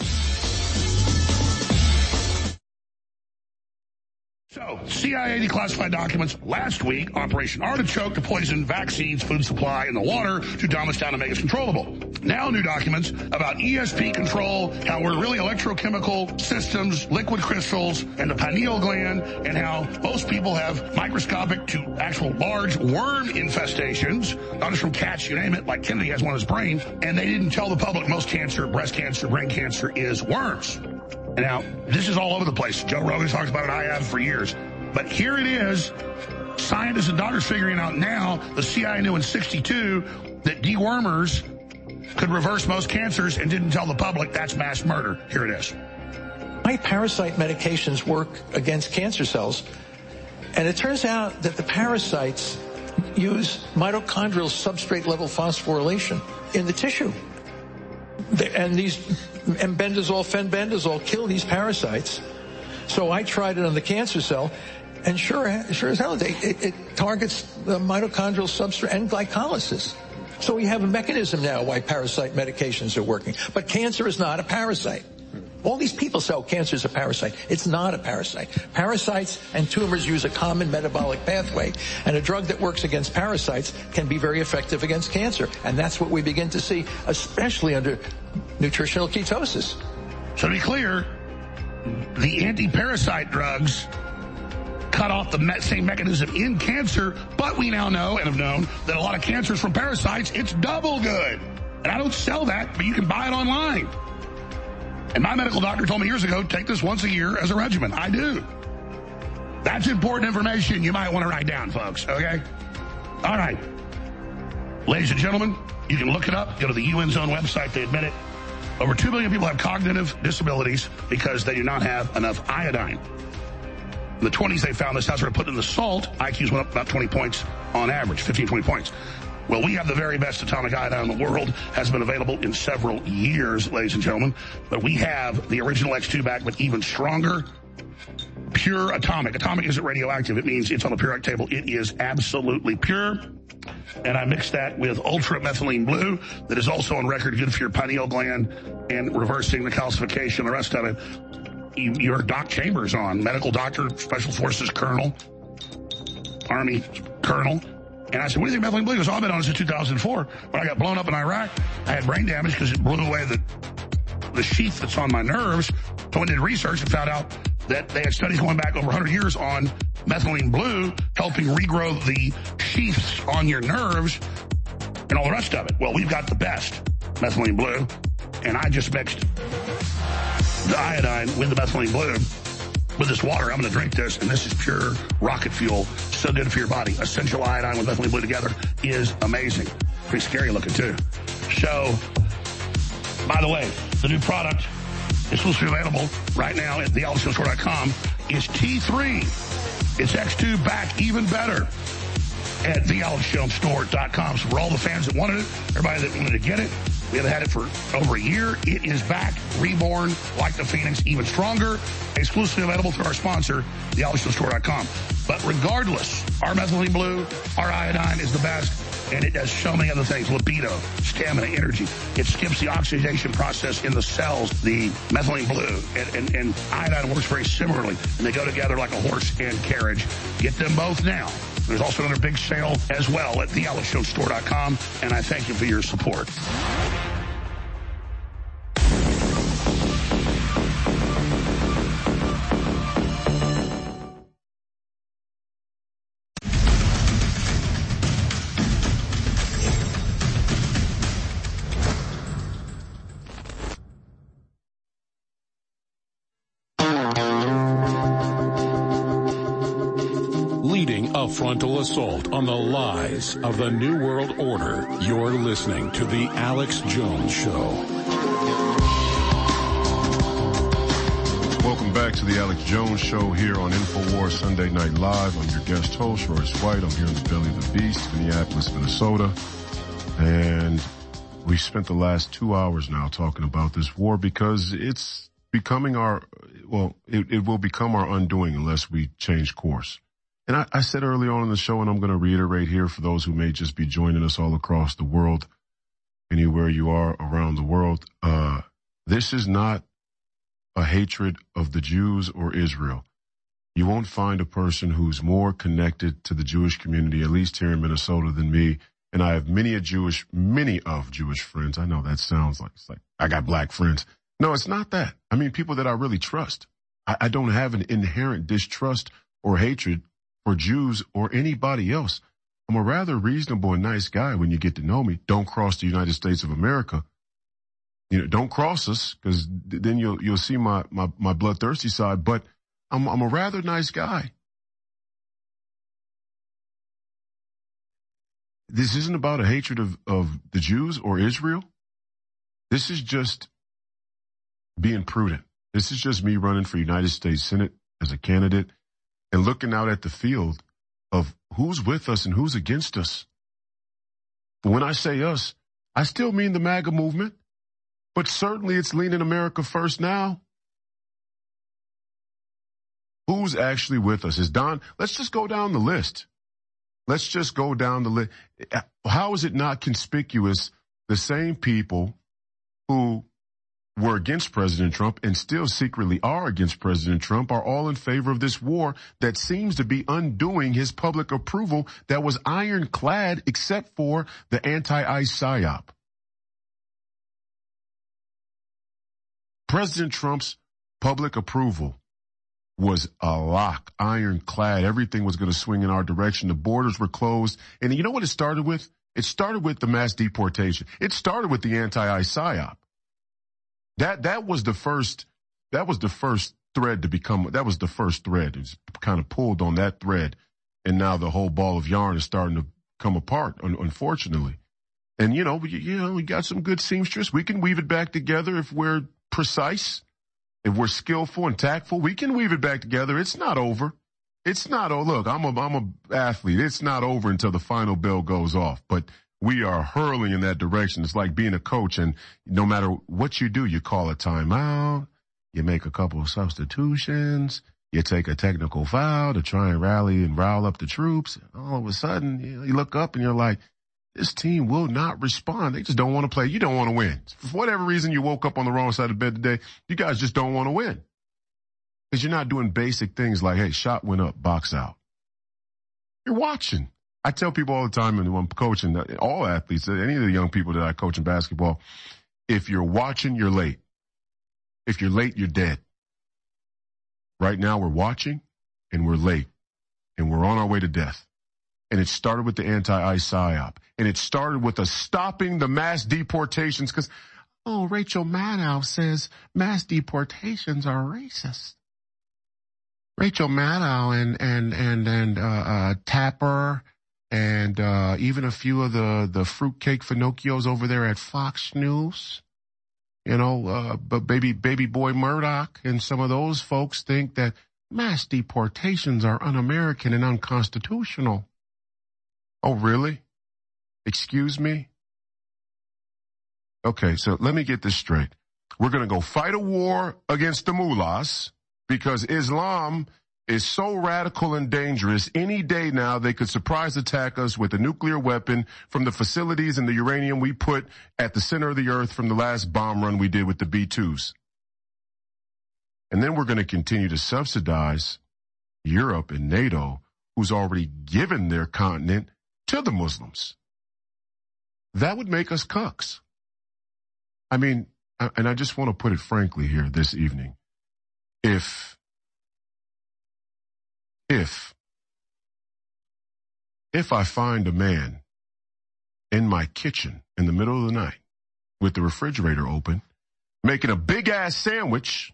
So, C I A declassified documents last week. Operation Artichoke to poison vaccines, food supply, and the water to dumb us down and make us controllable. Now new documents about E S P control, how we're really electrochemical systems, liquid crystals, and the pineal gland, and how most people have microscopic to actual large worm infestations, not just from cats, you name it, like Kennedy has one in his brain, and they didn't tell the public most cancer, breast cancer, brain cancer is worms. Now, this is all over the place. Joe Rogan talks about it. I have for years. But here it is. Scientists and doctors figuring out now, the C I A knew in sixty-two that dewormers could reverse most cancers and didn't tell the public. That's mass murder. Here it is. Why parasite medications work against cancer cells. And it turns out that the parasites use mitochondrial substrate level phosphorylation in the tissue. And these embendazole, fenbendazole kill these parasites. So I tried it on the cancer cell, And sure, sure as hell, they, it, it targets the mitochondrial substrate and glycolysis. So we have a mechanism now why parasite medications are working. But cancer is not a parasite. All these people say, oh, cancer is a parasite. It's not a parasite. Parasites and tumors use a common metabolic pathway, and a drug that works against parasites can be very effective against cancer. And that's what we begin to see, especially under nutritional ketosis. So to be clear, the anti-parasite drugs cut off the me- same mechanism in cancer, but we now know and have known that a lot of cancers from parasites, it's double good. And I don't sell that, but you can buy it online. And my medical doctor told me years ago, take this once a year as a regimen. I do. That's important information you might want to write down, folks, okay? All right. Ladies and gentlemen, you can look it up. Go to the U N's own website. They admit it. Over two million people have cognitive disabilities because they do not have enough iodine. In the twenties, they found this. How started putting in the salt, I Qs went up about twenty points on average, fifteen, twenty points. Well, we have the very best atomic iodine in the world. Has been available in several years, ladies and gentlemen. But we have the original X two back, but even stronger, pure atomic. Atomic isn't radioactive. It means it's on the periodic table. It is absolutely pure. And I mixed that with Ultra Methylene Blue that is also on record good for your pineal gland and reversing the calcification, the rest of it. You, your Doc Chambers on, medical doctor, Special Forces Colonel, Army Colonel. And I said, what do you think Methylene Blue? He goes, oh, I've been on this since two thousand four. When I got blown up in Iraq, I had brain damage because it blew away the, the sheath that's on my nerves. So I did research and found out that they had studies going back over one hundred years on Methylene Blue, helping regrow the sheaths on your nerves and all the rest of it. Well, we've got the best Methylene Blue, and I just mixed the iodine with the Methylene Blue with this water. I'm going to drink this, and this is pure rocket fuel. So good for your body. Essential iodine with Methylene Blue together is amazing. Pretty scary looking, too. So, by the way, the new product exclusively available right now at the alex jones store dot com is T three. It's X two back even better at the alex jones store dot com. So for all the fans that wanted it, everybody that wanted to get it, we have had it for over a year. It is back, reborn, like the Phoenix, even stronger, exclusively available through our sponsor, the alex jones store dot com. But regardless, our Methylene Blue, our iodine is the best, and it does so many other things. Libido, stamina, energy. It skips the oxidation process in the cells, the Methylene Blue, and, and, and iodine works very similarly, and they go together like a horse and carriage. Get them both now. There's also another big sale as well at the alex jones store dot com, and I thank you for your support. A frontal assault on the lies of the New World Order. You're listening to The Alex Jones Show. Welcome back to The Alex Jones Show here on InfoWars Sunday Night Live. I'm your guest host, Royce White. I'm here in the belly of the beast, Minneapolis, Minnesota. And we spent the last two hours now talking about this war because it's becoming our, well, it, it will become our undoing unless we change course. And I, I said early on in the show, and I'm going to reiterate here for those who may just be joining us all across the world, anywhere you are around the world, uh, this is not a hatred of the Jews or Israel. You won't find a person who's more connected to the Jewish community, at least here in Minnesota, than me. And I have many a Jewish, many of Jewish friends. I know that sounds like, it's like I got black friends. No, it's not that. I mean, people that I really trust. I, I don't have an inherent distrust or hatred for Jews or anybody else. I'm a rather reasonable and nice guy when you get to know me. Don't cross the United States of America. You know, don't cross us because then you'll you'll see my, my, my bloodthirsty side. But I'm I'm a rather nice guy. This isn't about a hatred of, of the Jews or Israel. This is just being prudent. This is just me running for United States Senate as a candidate and looking out at the field of who's with us and who's against us. But when I say us, I still mean the MAGA movement, but certainly it's leaning America first now. Who's actually with us? Is Don, let's just go down the list. Let's just go down the list. How is it not conspicuous? The same people who were against President Trump and still secretly are against President Trump are all in favor of this war that seems to be undoing his public approval that was ironclad except for the anti-ICE psyop. President Trump's public approval was a lock, ironclad. Everything was going to swing in our direction. The borders were closed. And you know what it started with? It started with the mass deportation. It started with the anti-ICE psyop. That, that was the first, that was the first thread to become, that was the first thread. It was kind of pulled on that thread. And now the whole ball of yarn is starting to come apart, unfortunately. And, you know, we, you know, we got some good seamstress. We can weave it back together if we're precise. If we're skillful and tactful, we can weave it back together. It's not over. It's not, oh, look, I'm a, I'm a athlete. It's not over until the final bell goes off. But we are hurling in that direction. It's like being a coach, and no matter what you do, you call a timeout, you make a couple of substitutions, you take a technical foul to try and rally and rile up the troops. All of a sudden, you, you look up and you're like, this team will not respond. They just don't want to play. You don't want to win. For whatever reason, you woke up on the wrong side of bed today. You guys just don't want to win. Because you're not doing basic things like, hey, shot went up, box out. You're watching. I tell people all the time when I'm coaching, all athletes, any of the young people that I coach in basketball, if you're watching, you're late. If you're late, you're dead. Right now, we're watching, and we're late, and we're on our way to death. And it started with the anti-ICE psyop. And it started with us stopping the mass deportations because, oh, Rachel Maddow says mass deportations are racist. Rachel Maddow and, and, and, and, uh, uh, Tapper and, uh, even a few of the, the fruitcake Finocchios over there at Fox News, you know, uh, but baby, baby boy Murdoch and some of those folks think that mass deportations are un-American and unconstitutional. Oh, really? Excuse me? Okay, so let me get this straight. We're going to go fight a war against the mullahs because Islam is so radical and dangerous. Any day now, they could surprise attack us with a nuclear weapon from the facilities and the uranium we put at the center of the earth from the last bomb run we did with the B twos. And then we're going to continue to subsidize Europe and NATO, who's already given their continent to the Muslims. That would make us cucks. I mean, and I just want to put it frankly here this evening. If, if, if I find a man in my kitchen in the middle of the night with the refrigerator open, making a big ass sandwich,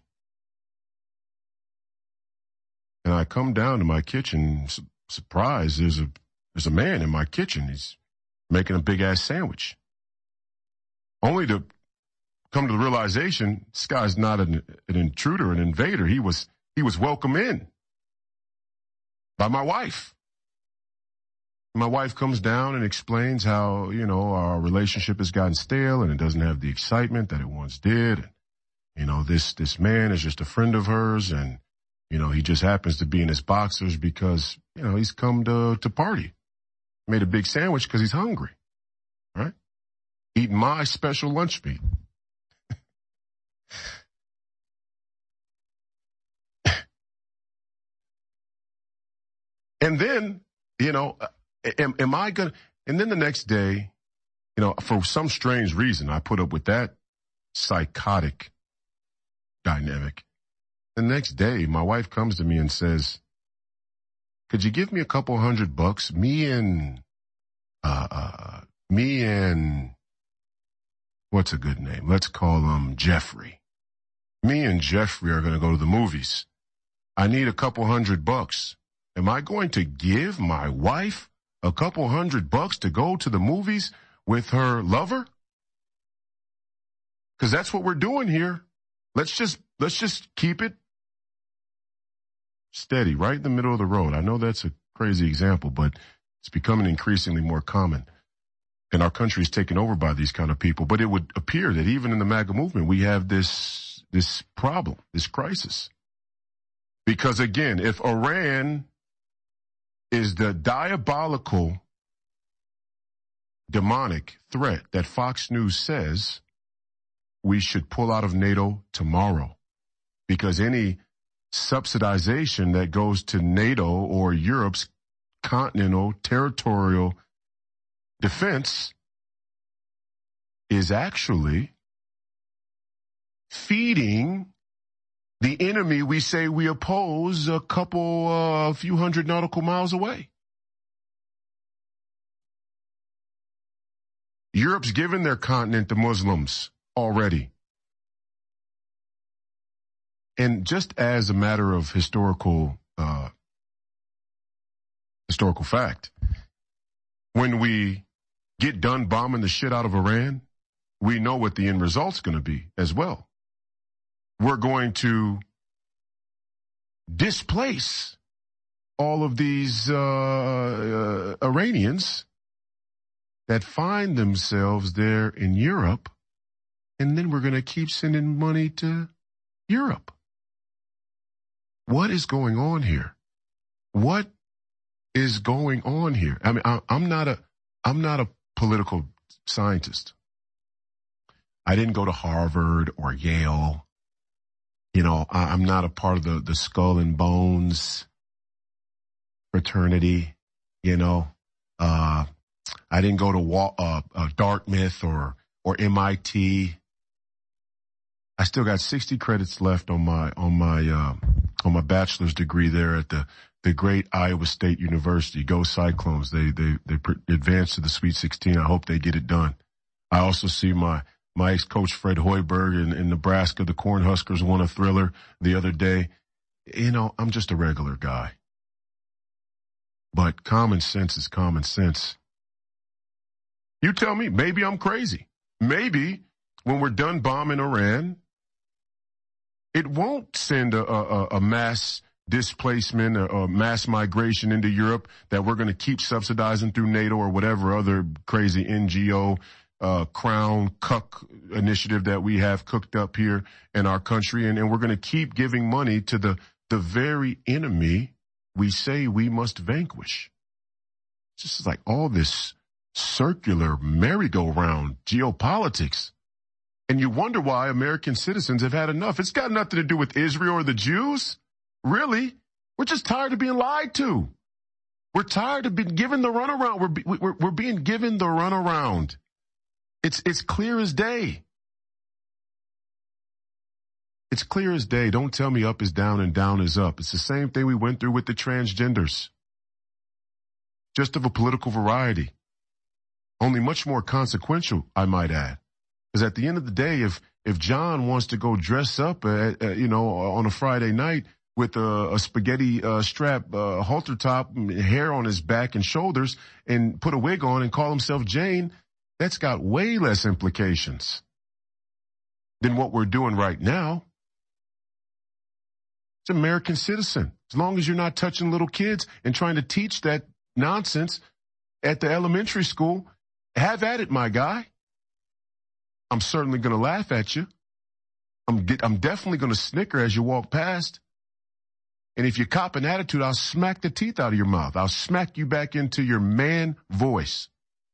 and I come down to my kitchen, su- surprised there's a There's a man in my kitchen. He's making a big-ass sandwich. Only to come to the realization, this guy's not an, an intruder, an invader. He was, he was welcome in by my wife. My wife comes down and explains how, you know, our relationship has gotten stale and it doesn't have the excitement that it once did. And, you know, this, this man is just a friend of hers and, you know, he just happens to be in his boxers because, you know, he's come to, to party. Made a big sandwich because he's hungry, right? Eating my special lunch meat. And then, you know, am, am I going to, and then the next day, you know, for some strange reason, I put up with that psychotic dynamic. The next day, my wife comes to me and says, could you give me a couple hundred bucks? Me and, uh, uh, me and, what's a good name? Let's call him Jeffrey. Me and Jeffrey are going to go to the movies. I need a couple hundred bucks. Am I going to give my wife a couple hundred bucks to go to the movies with her lover? Because that's what we're doing here. Let's just, let's just keep it steady, right in the middle of the road. I know that's a crazy example, but it's becoming increasingly more common. And our country is taken over by these kind of people. But it would appear that even in the MAGA movement, we have this, this problem, this crisis. Because again, if Iran is the diabolical, demonic threat that Fox News says, we should pull out of NATO tomorrow. Because any subsidization that goes to NATO or Europe's continental territorial defense is actually feeding the enemy we say we oppose a couple, a uh, few hundred nautical miles away. Europe's given their continent to Muslims already. And just as a matter of historical, uh, historical fact, when we get done bombing the shit out of Iran, we know what the end result's going to be as well. We're going to displace all of these uh, uh, Iranians that find themselves there in Europe, and then we're going to keep sending money to Europe. What is going on here? What is going on here? I mean, I, I'm not a, I'm not a political scientist. I didn't go to Harvard or Yale. You know, I, I'm not a part of the, the Skull and Bones fraternity. You know, uh, I didn't go to uh, uh, Dartmouth or or M I T. I still got sixty credits left on my on my uh, on my bachelor's degree there at the the great Iowa State University. Go Cyclones! They they they advanced to the Sweet sixteen. I hope they get it done. I also see my my ex-coach Fred Hoiberg in, in Nebraska. The Cornhuskers won a thriller the other day. You know, I'm just a regular guy, but common sense is common sense. You tell me, maybe I'm crazy. Maybe when we're done bombing Iran, it won't send a, a, a mass displacement, a, a mass migration into Europe that we're going to keep subsidizing through NATO or whatever other crazy N G O, uh, crown cuck initiative that we have cooked up here in our country. And, and we're going to keep giving money to the, the very enemy we say we must vanquish. It's just like all this circular merry-go-round geopolitics. And you wonder why American citizens have had enough. It's got nothing to do with Israel or the Jews. Really? We're just tired of being lied to. We're tired of being given the runaround. We're, we're, we're being given the runaround. It's, it's clear as day. It's clear as day. Don't tell me up is down and down is up. It's the same thing we went through with the transgenders. Just of a political variety. Only much more consequential, I might add. Because at the end of the day, if if John wants to go dress up, uh, uh, you know, on a Friday night with a, a spaghetti uh, strap uh, halter top, hair on his back and shoulders, and put a wig on and call himself Jane, that's got way less implications than what we're doing right now. It's an American citizen. As long as you're not touching little kids and trying to teach that nonsense at the elementary school, have at it, my guy. I'm certainly going to laugh at you. I'm, I'm definitely going to snicker as you walk past. And if you cop an attitude, I'll smack the teeth out of your mouth. I'll smack you back into your man voice.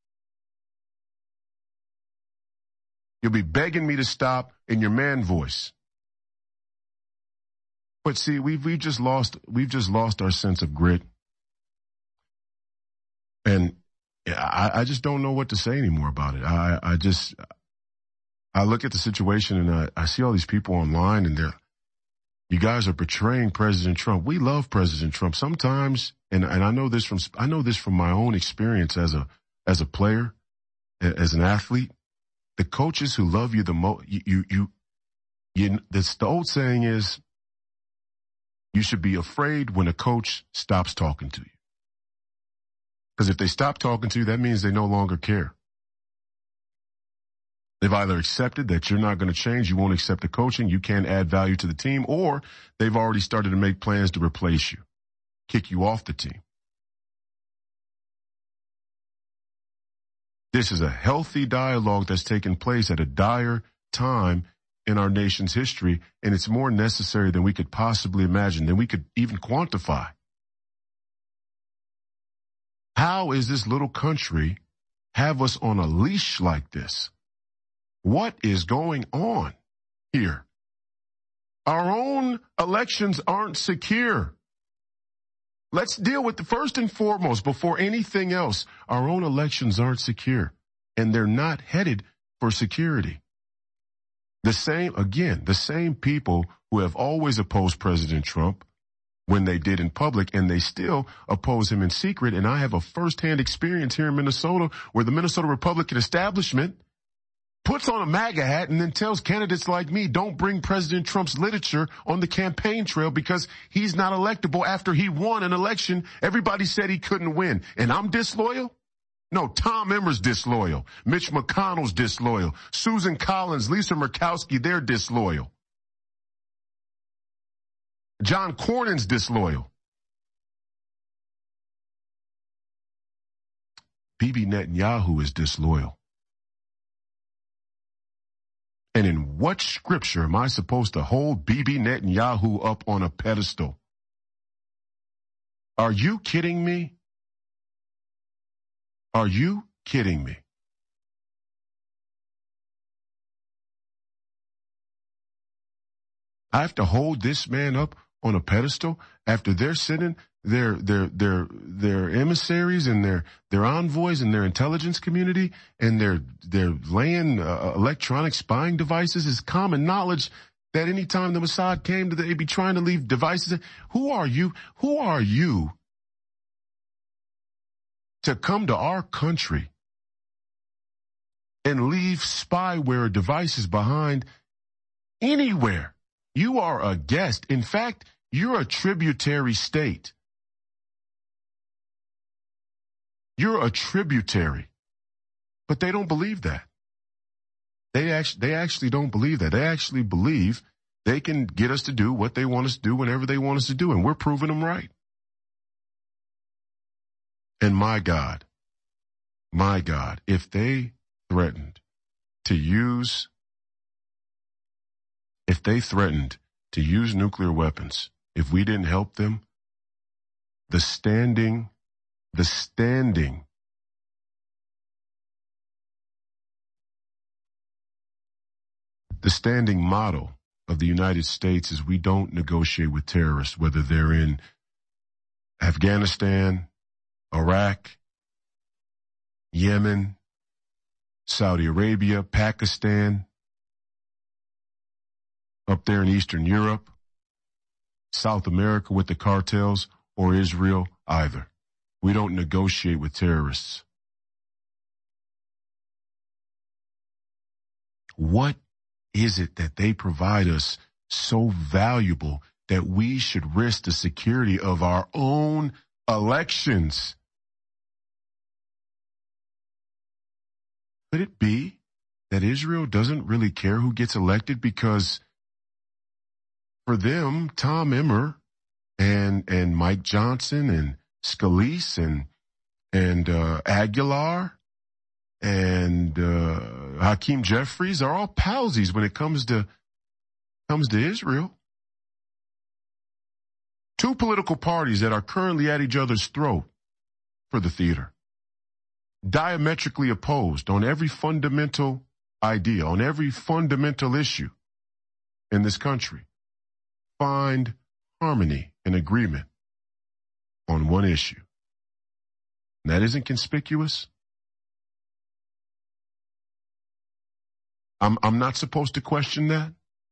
You'll be begging me to stop in your man voice. But see, we've, we've just lost, we've just lost our sense of grit. And I, I just don't know what to say anymore about it. I, I just, I look at the situation and I, I see all these people online and they're, you guys are betraying President Trump. We love President Trump. Sometimes, and, and I know this from, I know this from my own experience as a, as a player, as an athlete. The coaches who love you the most, you, you, you, you this, the old saying is, you should be afraid when a coach stops talking to you. Because if they stop talking to you, that means they no longer care. They've either accepted that you're not going to change, you won't accept the coaching, you can't add value to the team, or they've already started to make plans to replace you, kick you off the team. This is a healthy dialogue that's taking place at a dire time in our nation's history, and it's more necessary than we could possibly imagine, than we could even quantify. How is this little country have us on a leash like this? What is going on here? Our own elections aren't secure. Let's deal with the first and foremost, before anything else, our own elections aren't secure, and they're not headed for security. The same, again, the same people who have always opposed President Trump when they did in public, and they still oppose him in secret. And I have a firsthand experience here in Minnesota where the Minnesota Republican establishment puts on a MAGA hat and then tells candidates like me, don't bring President Trump's literature on the campaign trail because he's not electable. After he won an election, everybody said he couldn't win. And I'm disloyal? No, Tom Emmer's disloyal. Mitch McConnell's disloyal. Susan Collins, Lisa Murkowski, they're disloyal. John Cornyn's disloyal. Bibi Netanyahu is disloyal. And in what scripture am I supposed to hold Bibi Netanyahu up on a pedestal? Are you kidding me? Are you kidding me? I have to hold this man up on a pedestal after they're sending their their their their emissaries and their their envoys and their intelligence community, and they're they're laying uh, electronic spying devices. It's common knowledge that anytime the Mossad came, that they'd be trying to leave devices. Who are you? Who are you to come to our country and leave spyware devices behind anywhere? You are a guest. In fact, you're a tributary state. You're a tributary. But they don't believe that. They actually, they actually don't believe that. They actually believe they can get us to do what they want us to do whenever they want us to do, and we're proving them right. And my God, my God, if they threatened to use, if they threatened to use nuclear weapons, if we didn't help them, the standing, the standing, the standing motto of the United States is we don't negotiate with terrorists, whether they're in Afghanistan, Iraq, Yemen, Saudi Arabia, Pakistan, up there in Eastern Europe, South America with the cartels, or Israel either. We don't negotiate with terrorists. What is it that they provide us so valuable that we should risk the security of our own elections? Could it be that Israel doesn't really care who gets elected because for them, Tom Emmer and and Mike Johnson and Scalise and and uh, Aguilar and uh, Hakeem Jeffries are all palsies when it comes to comes to Israel. Two political parties that are currently at each other's throat for the theater, diametrically opposed on every fundamental idea, on every fundamental issue in this country, find harmony and agreement on one issue. And that isn't conspicuous. I'm, I'm not supposed to question that.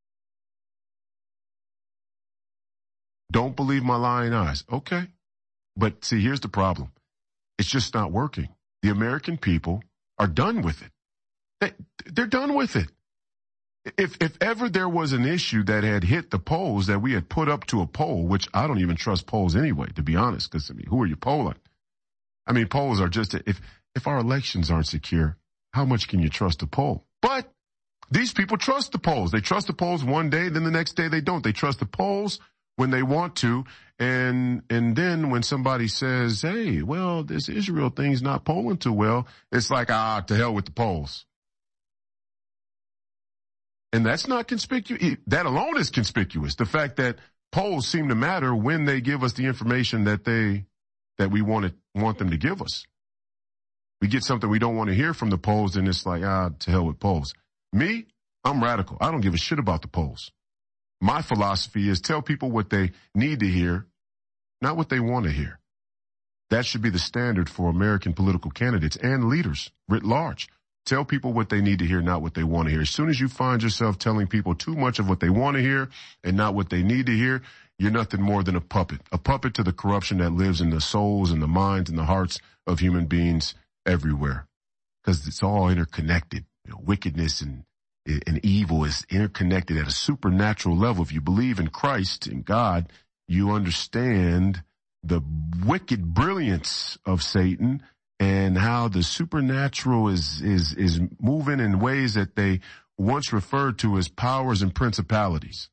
Don't believe my lying eyes. Okay. But see, here's the problem. It's just not working. The American people are done with it. They, they're done with it. If, if ever there was an issue that had hit the polls that we had put up to a poll, which I don't even trust polls anyway, to be honest, because I mean, who are you polling? I mean, polls are just, if, if our elections aren't secure, how much can you trust a poll? But these people trust the polls. They trust the polls one day, then the next day they don't. They trust the polls when they want to. And, and then when somebody says, hey, well, this Israel thing's not polling too well, it's like, ah, to hell with the polls. And that's not conspicuous. That alone is conspicuous. The fact that polls seem to matter when they give us the information that they, that we want to, want them to give us. We get something we don't want to hear from the polls, and it's like, ah, to hell with polls. Me, I'm radical. I don't give a shit about the polls. My philosophy is tell people what they need to hear, not what they want to hear. That should be the standard for American political candidates and leaders writ large. Tell people what they need to hear, not what they want to hear. As soon as you find yourself telling people too much of what they want to hear and not what they need to hear, you're nothing more than a puppet, a puppet to the corruption that lives in the souls and the minds and the hearts of human beings everywhere. Because it's all interconnected. You know, wickedness and, and evil is interconnected at a supernatural level. If you believe in Christ and God, you understand the wicked brilliance of Satan and how the supernatural is, is, is moving in ways that they once referred to as powers and principalities.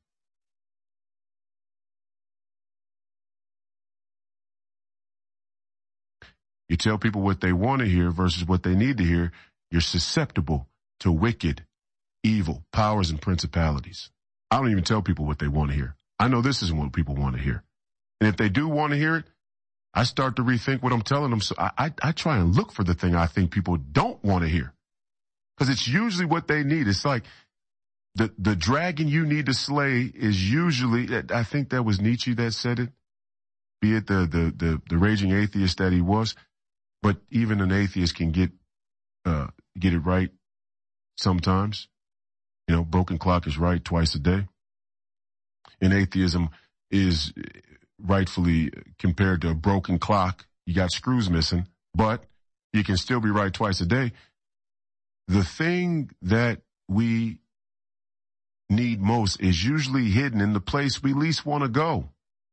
You tell people what they want to hear versus what they need to hear, you're susceptible to wicked, evil powers and principalities. I don't even tell people what they want to hear. I know this isn't what people want to hear. And if they do want to hear it, I start to rethink what I'm telling them. So I, I, I try and look for the thing I think people don't want to hear. Because it's usually what they need. It's like the, the dragon you need to slay is usually, I think that was Nietzsche that said it, be it the, the, the, the raging atheist that he was. But even an atheist can get, uh, get it right sometimes. You know, broken clock is right twice a day. And atheism is rightfully compared to a broken clock. You got screws missing, but you can still be right twice a day. The thing that we need most is usually hidden in the place we least want to go.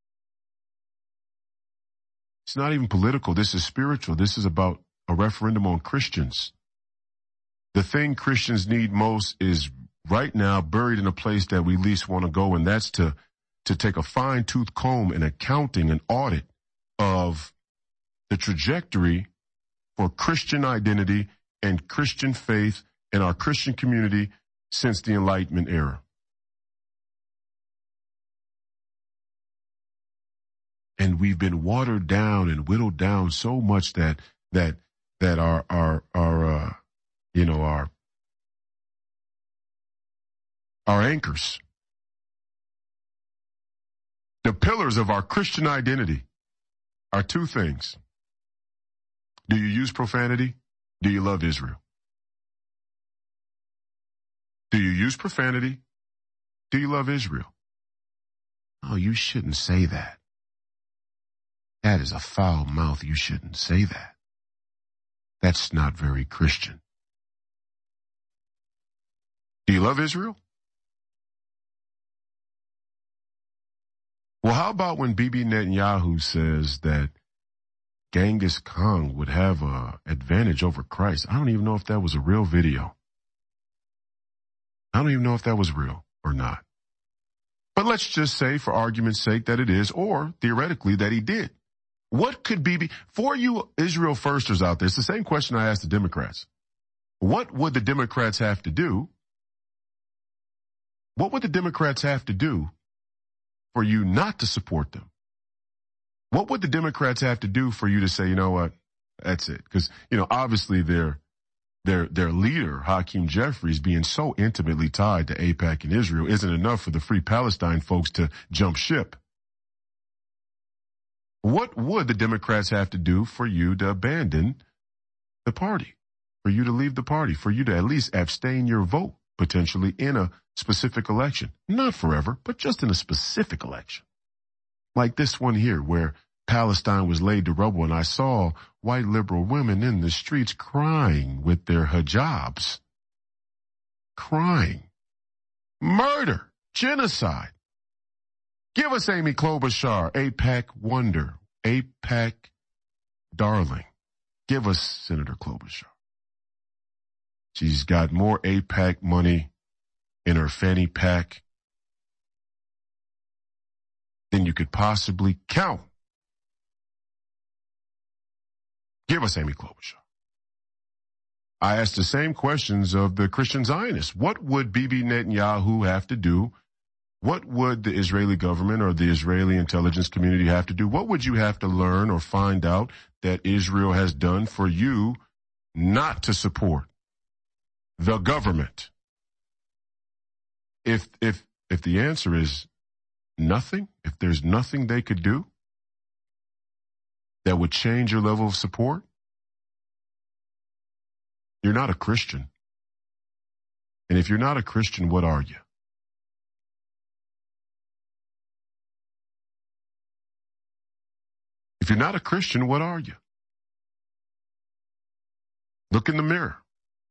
It's not even political. This is spiritual. This is about a referendum on Christians. The thing Christians need most is right now buried in a place that we least want to go, and that's to to take a fine-tooth comb and accounting and audit of the trajectory for Christian identity and Christian faith in our Christian community since the Enlightenment era. And we've been watered down and whittled down so much that that that our our our uh, you know our our anchors, the pillars of our Christian identity, are two things. Do you use profanity? Do you love Israel? Do you use profanity? Do you love Israel? Oh, you shouldn't say that. That is a foul mouth. You shouldn't say that. That's not very Christian. Do you love Israel? Well, how about when Bibi Netanyahu says that Genghis Khan would have an advantage over Christ? I don't even know if that was a real video. I don't even know if that was real or not. But let's just say, for argument's sake, that it is, or theoretically that he did. What could Bibi, for you Israel firsters out there, it's the same question I asked the Democrats. What would the Democrats have to do? What would the Democrats have to do for you not to support them? What would the Democrats have to do for you to say, you know what, that's it? Because, you know, obviously their, their, their leader, Hakeem Jeffries, being so intimately tied to AIPAC and Israel isn't enough for the Free Palestine folks to jump ship. What would the Democrats have to do for you to abandon the party, for you to leave the party, for you to at least abstain your vote potentially in a specific election? Not forever, but just in a specific election. Like this one here where Palestine was laid to rubble and I saw white liberal women in the streets crying with their hijabs. Crying. Murder. Genocide. Give us Amy Klobuchar, AIPAC wonder, AIPAC darling. Give us Senator Klobuchar. She's got more AIPAC money in her fanny pack than you could possibly count. Give us Amy Klobuchar. I asked the same questions of the Christian Zionists. What would Bibi Netanyahu have to do? What would the Israeli government or the Israeli intelligence community have to do? What would you have to learn or find out that Israel has done for you not to support the government? If, if, if the answer is nothing, if there's nothing they could do that would change your level of support, you're not a Christian. And if you're not a Christian, what are you? If you're not a Christian, what are you? Look in the mirror.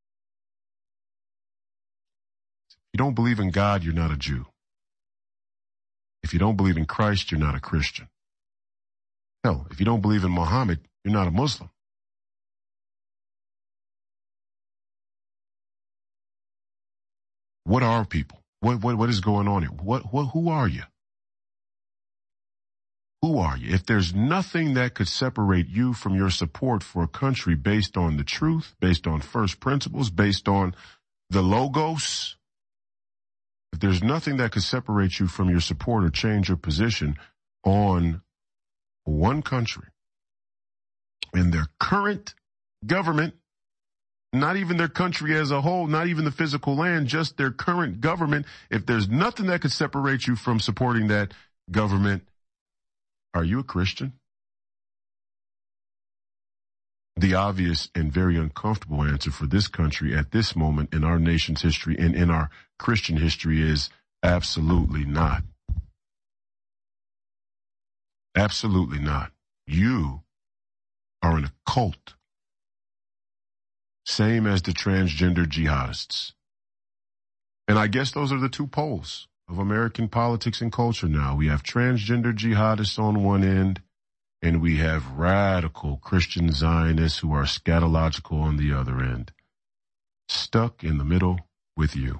If you don't believe in God, you're not a Jew. If you don't believe in Christ, you're not a Christian. Hell, if you don't believe in Muhammad, you're not a Muslim. What are people? What, what, what is going on here? What, what, who are you? Who are you? If there's nothing that could separate you from your support for a country based on the truth, based on first principles, based on the logos, if there's nothing that could separate you from your support or change your position on one country and their current government, not even their country as a whole, not even the physical land, just their current government, if there's nothing that could separate you from supporting that government, are you a Christian? The obvious and very uncomfortable answer for this country at this moment in our nation's history and in our Christian history is absolutely not. Absolutely not. You are in a cult. Same as the transgender jihadists. And I guess those are the two poles of American politics and culture now. We have transgender jihadists on one end, and we have radical Christian Zionists who are scatological on the other end. Stuck in the middle with you.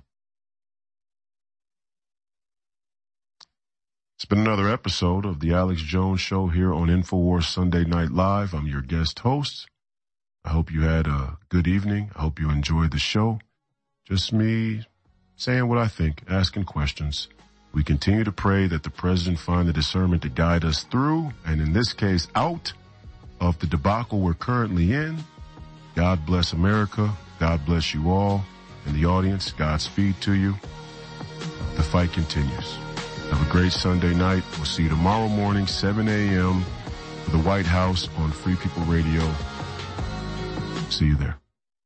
It's been another episode of the Alex Jones Show here on InfoWars Sunday Night Live. I'm your guest host. I hope you had a good evening. I hope you enjoyed the show. Just me saying what I think, asking questions. We continue to pray that the president find the discernment to guide us through, and in this case, out of the debacle we're currently in. God bless America. God bless you all. And the audience, Godspeed to you. The fight continues. Have a great Sunday night. We'll see you tomorrow morning, seven a.m. for the White House on Free People Radio. See you there.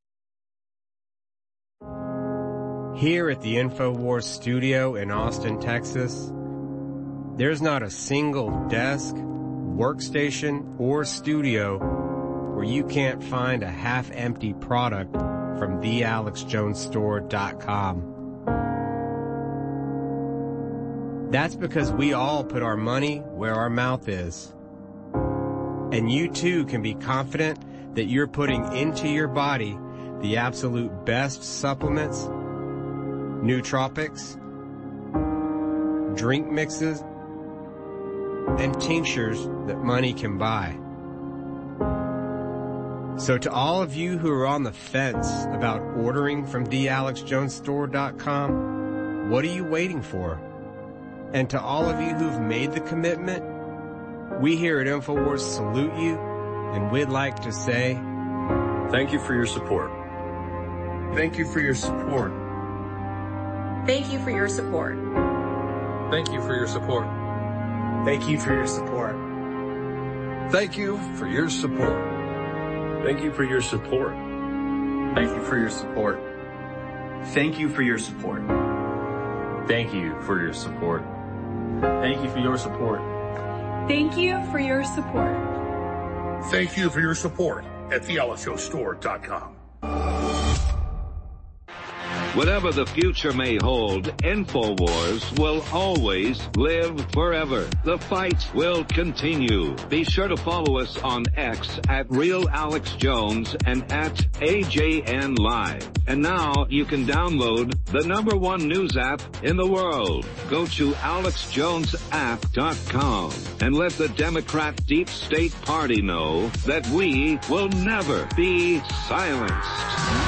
Here at the InfoWars studio in Austin, Texas, there's not a single desk, workstation, or studio where you can't find a half-empty product from the alex jones store dot com. That's because we all put our money where our mouth is. And you too can be confident that you're putting into your body the absolute best supplements, nootropics, drink mixes, and tinctures that money can buy. So to all of you who are on the fence about ordering from the alex jones store dot com, what are you waiting for? And to all of you who've made the commitment, we here at InfoWars salute you, and we'd like to say, thank you for your support. Thank you for your support. Thank you for your support. Thank you for your support. Thank you for your support. Thank you for your support. Thank you for your support. Thank you for your support. Thank you for your support. Thank you for your support. Thank you for your support. Thank you for your support. Thank you for your support at the alex jones store dot com. Whatever the future may hold, InfoWars will always live forever. The fight will continue. Be sure to follow us on X at Real Alex Jones and at A J N Live. And now you can download the number one news app in the world. Go to alex jones app dot com and let the Democrat Deep State Party know that we will never be silenced.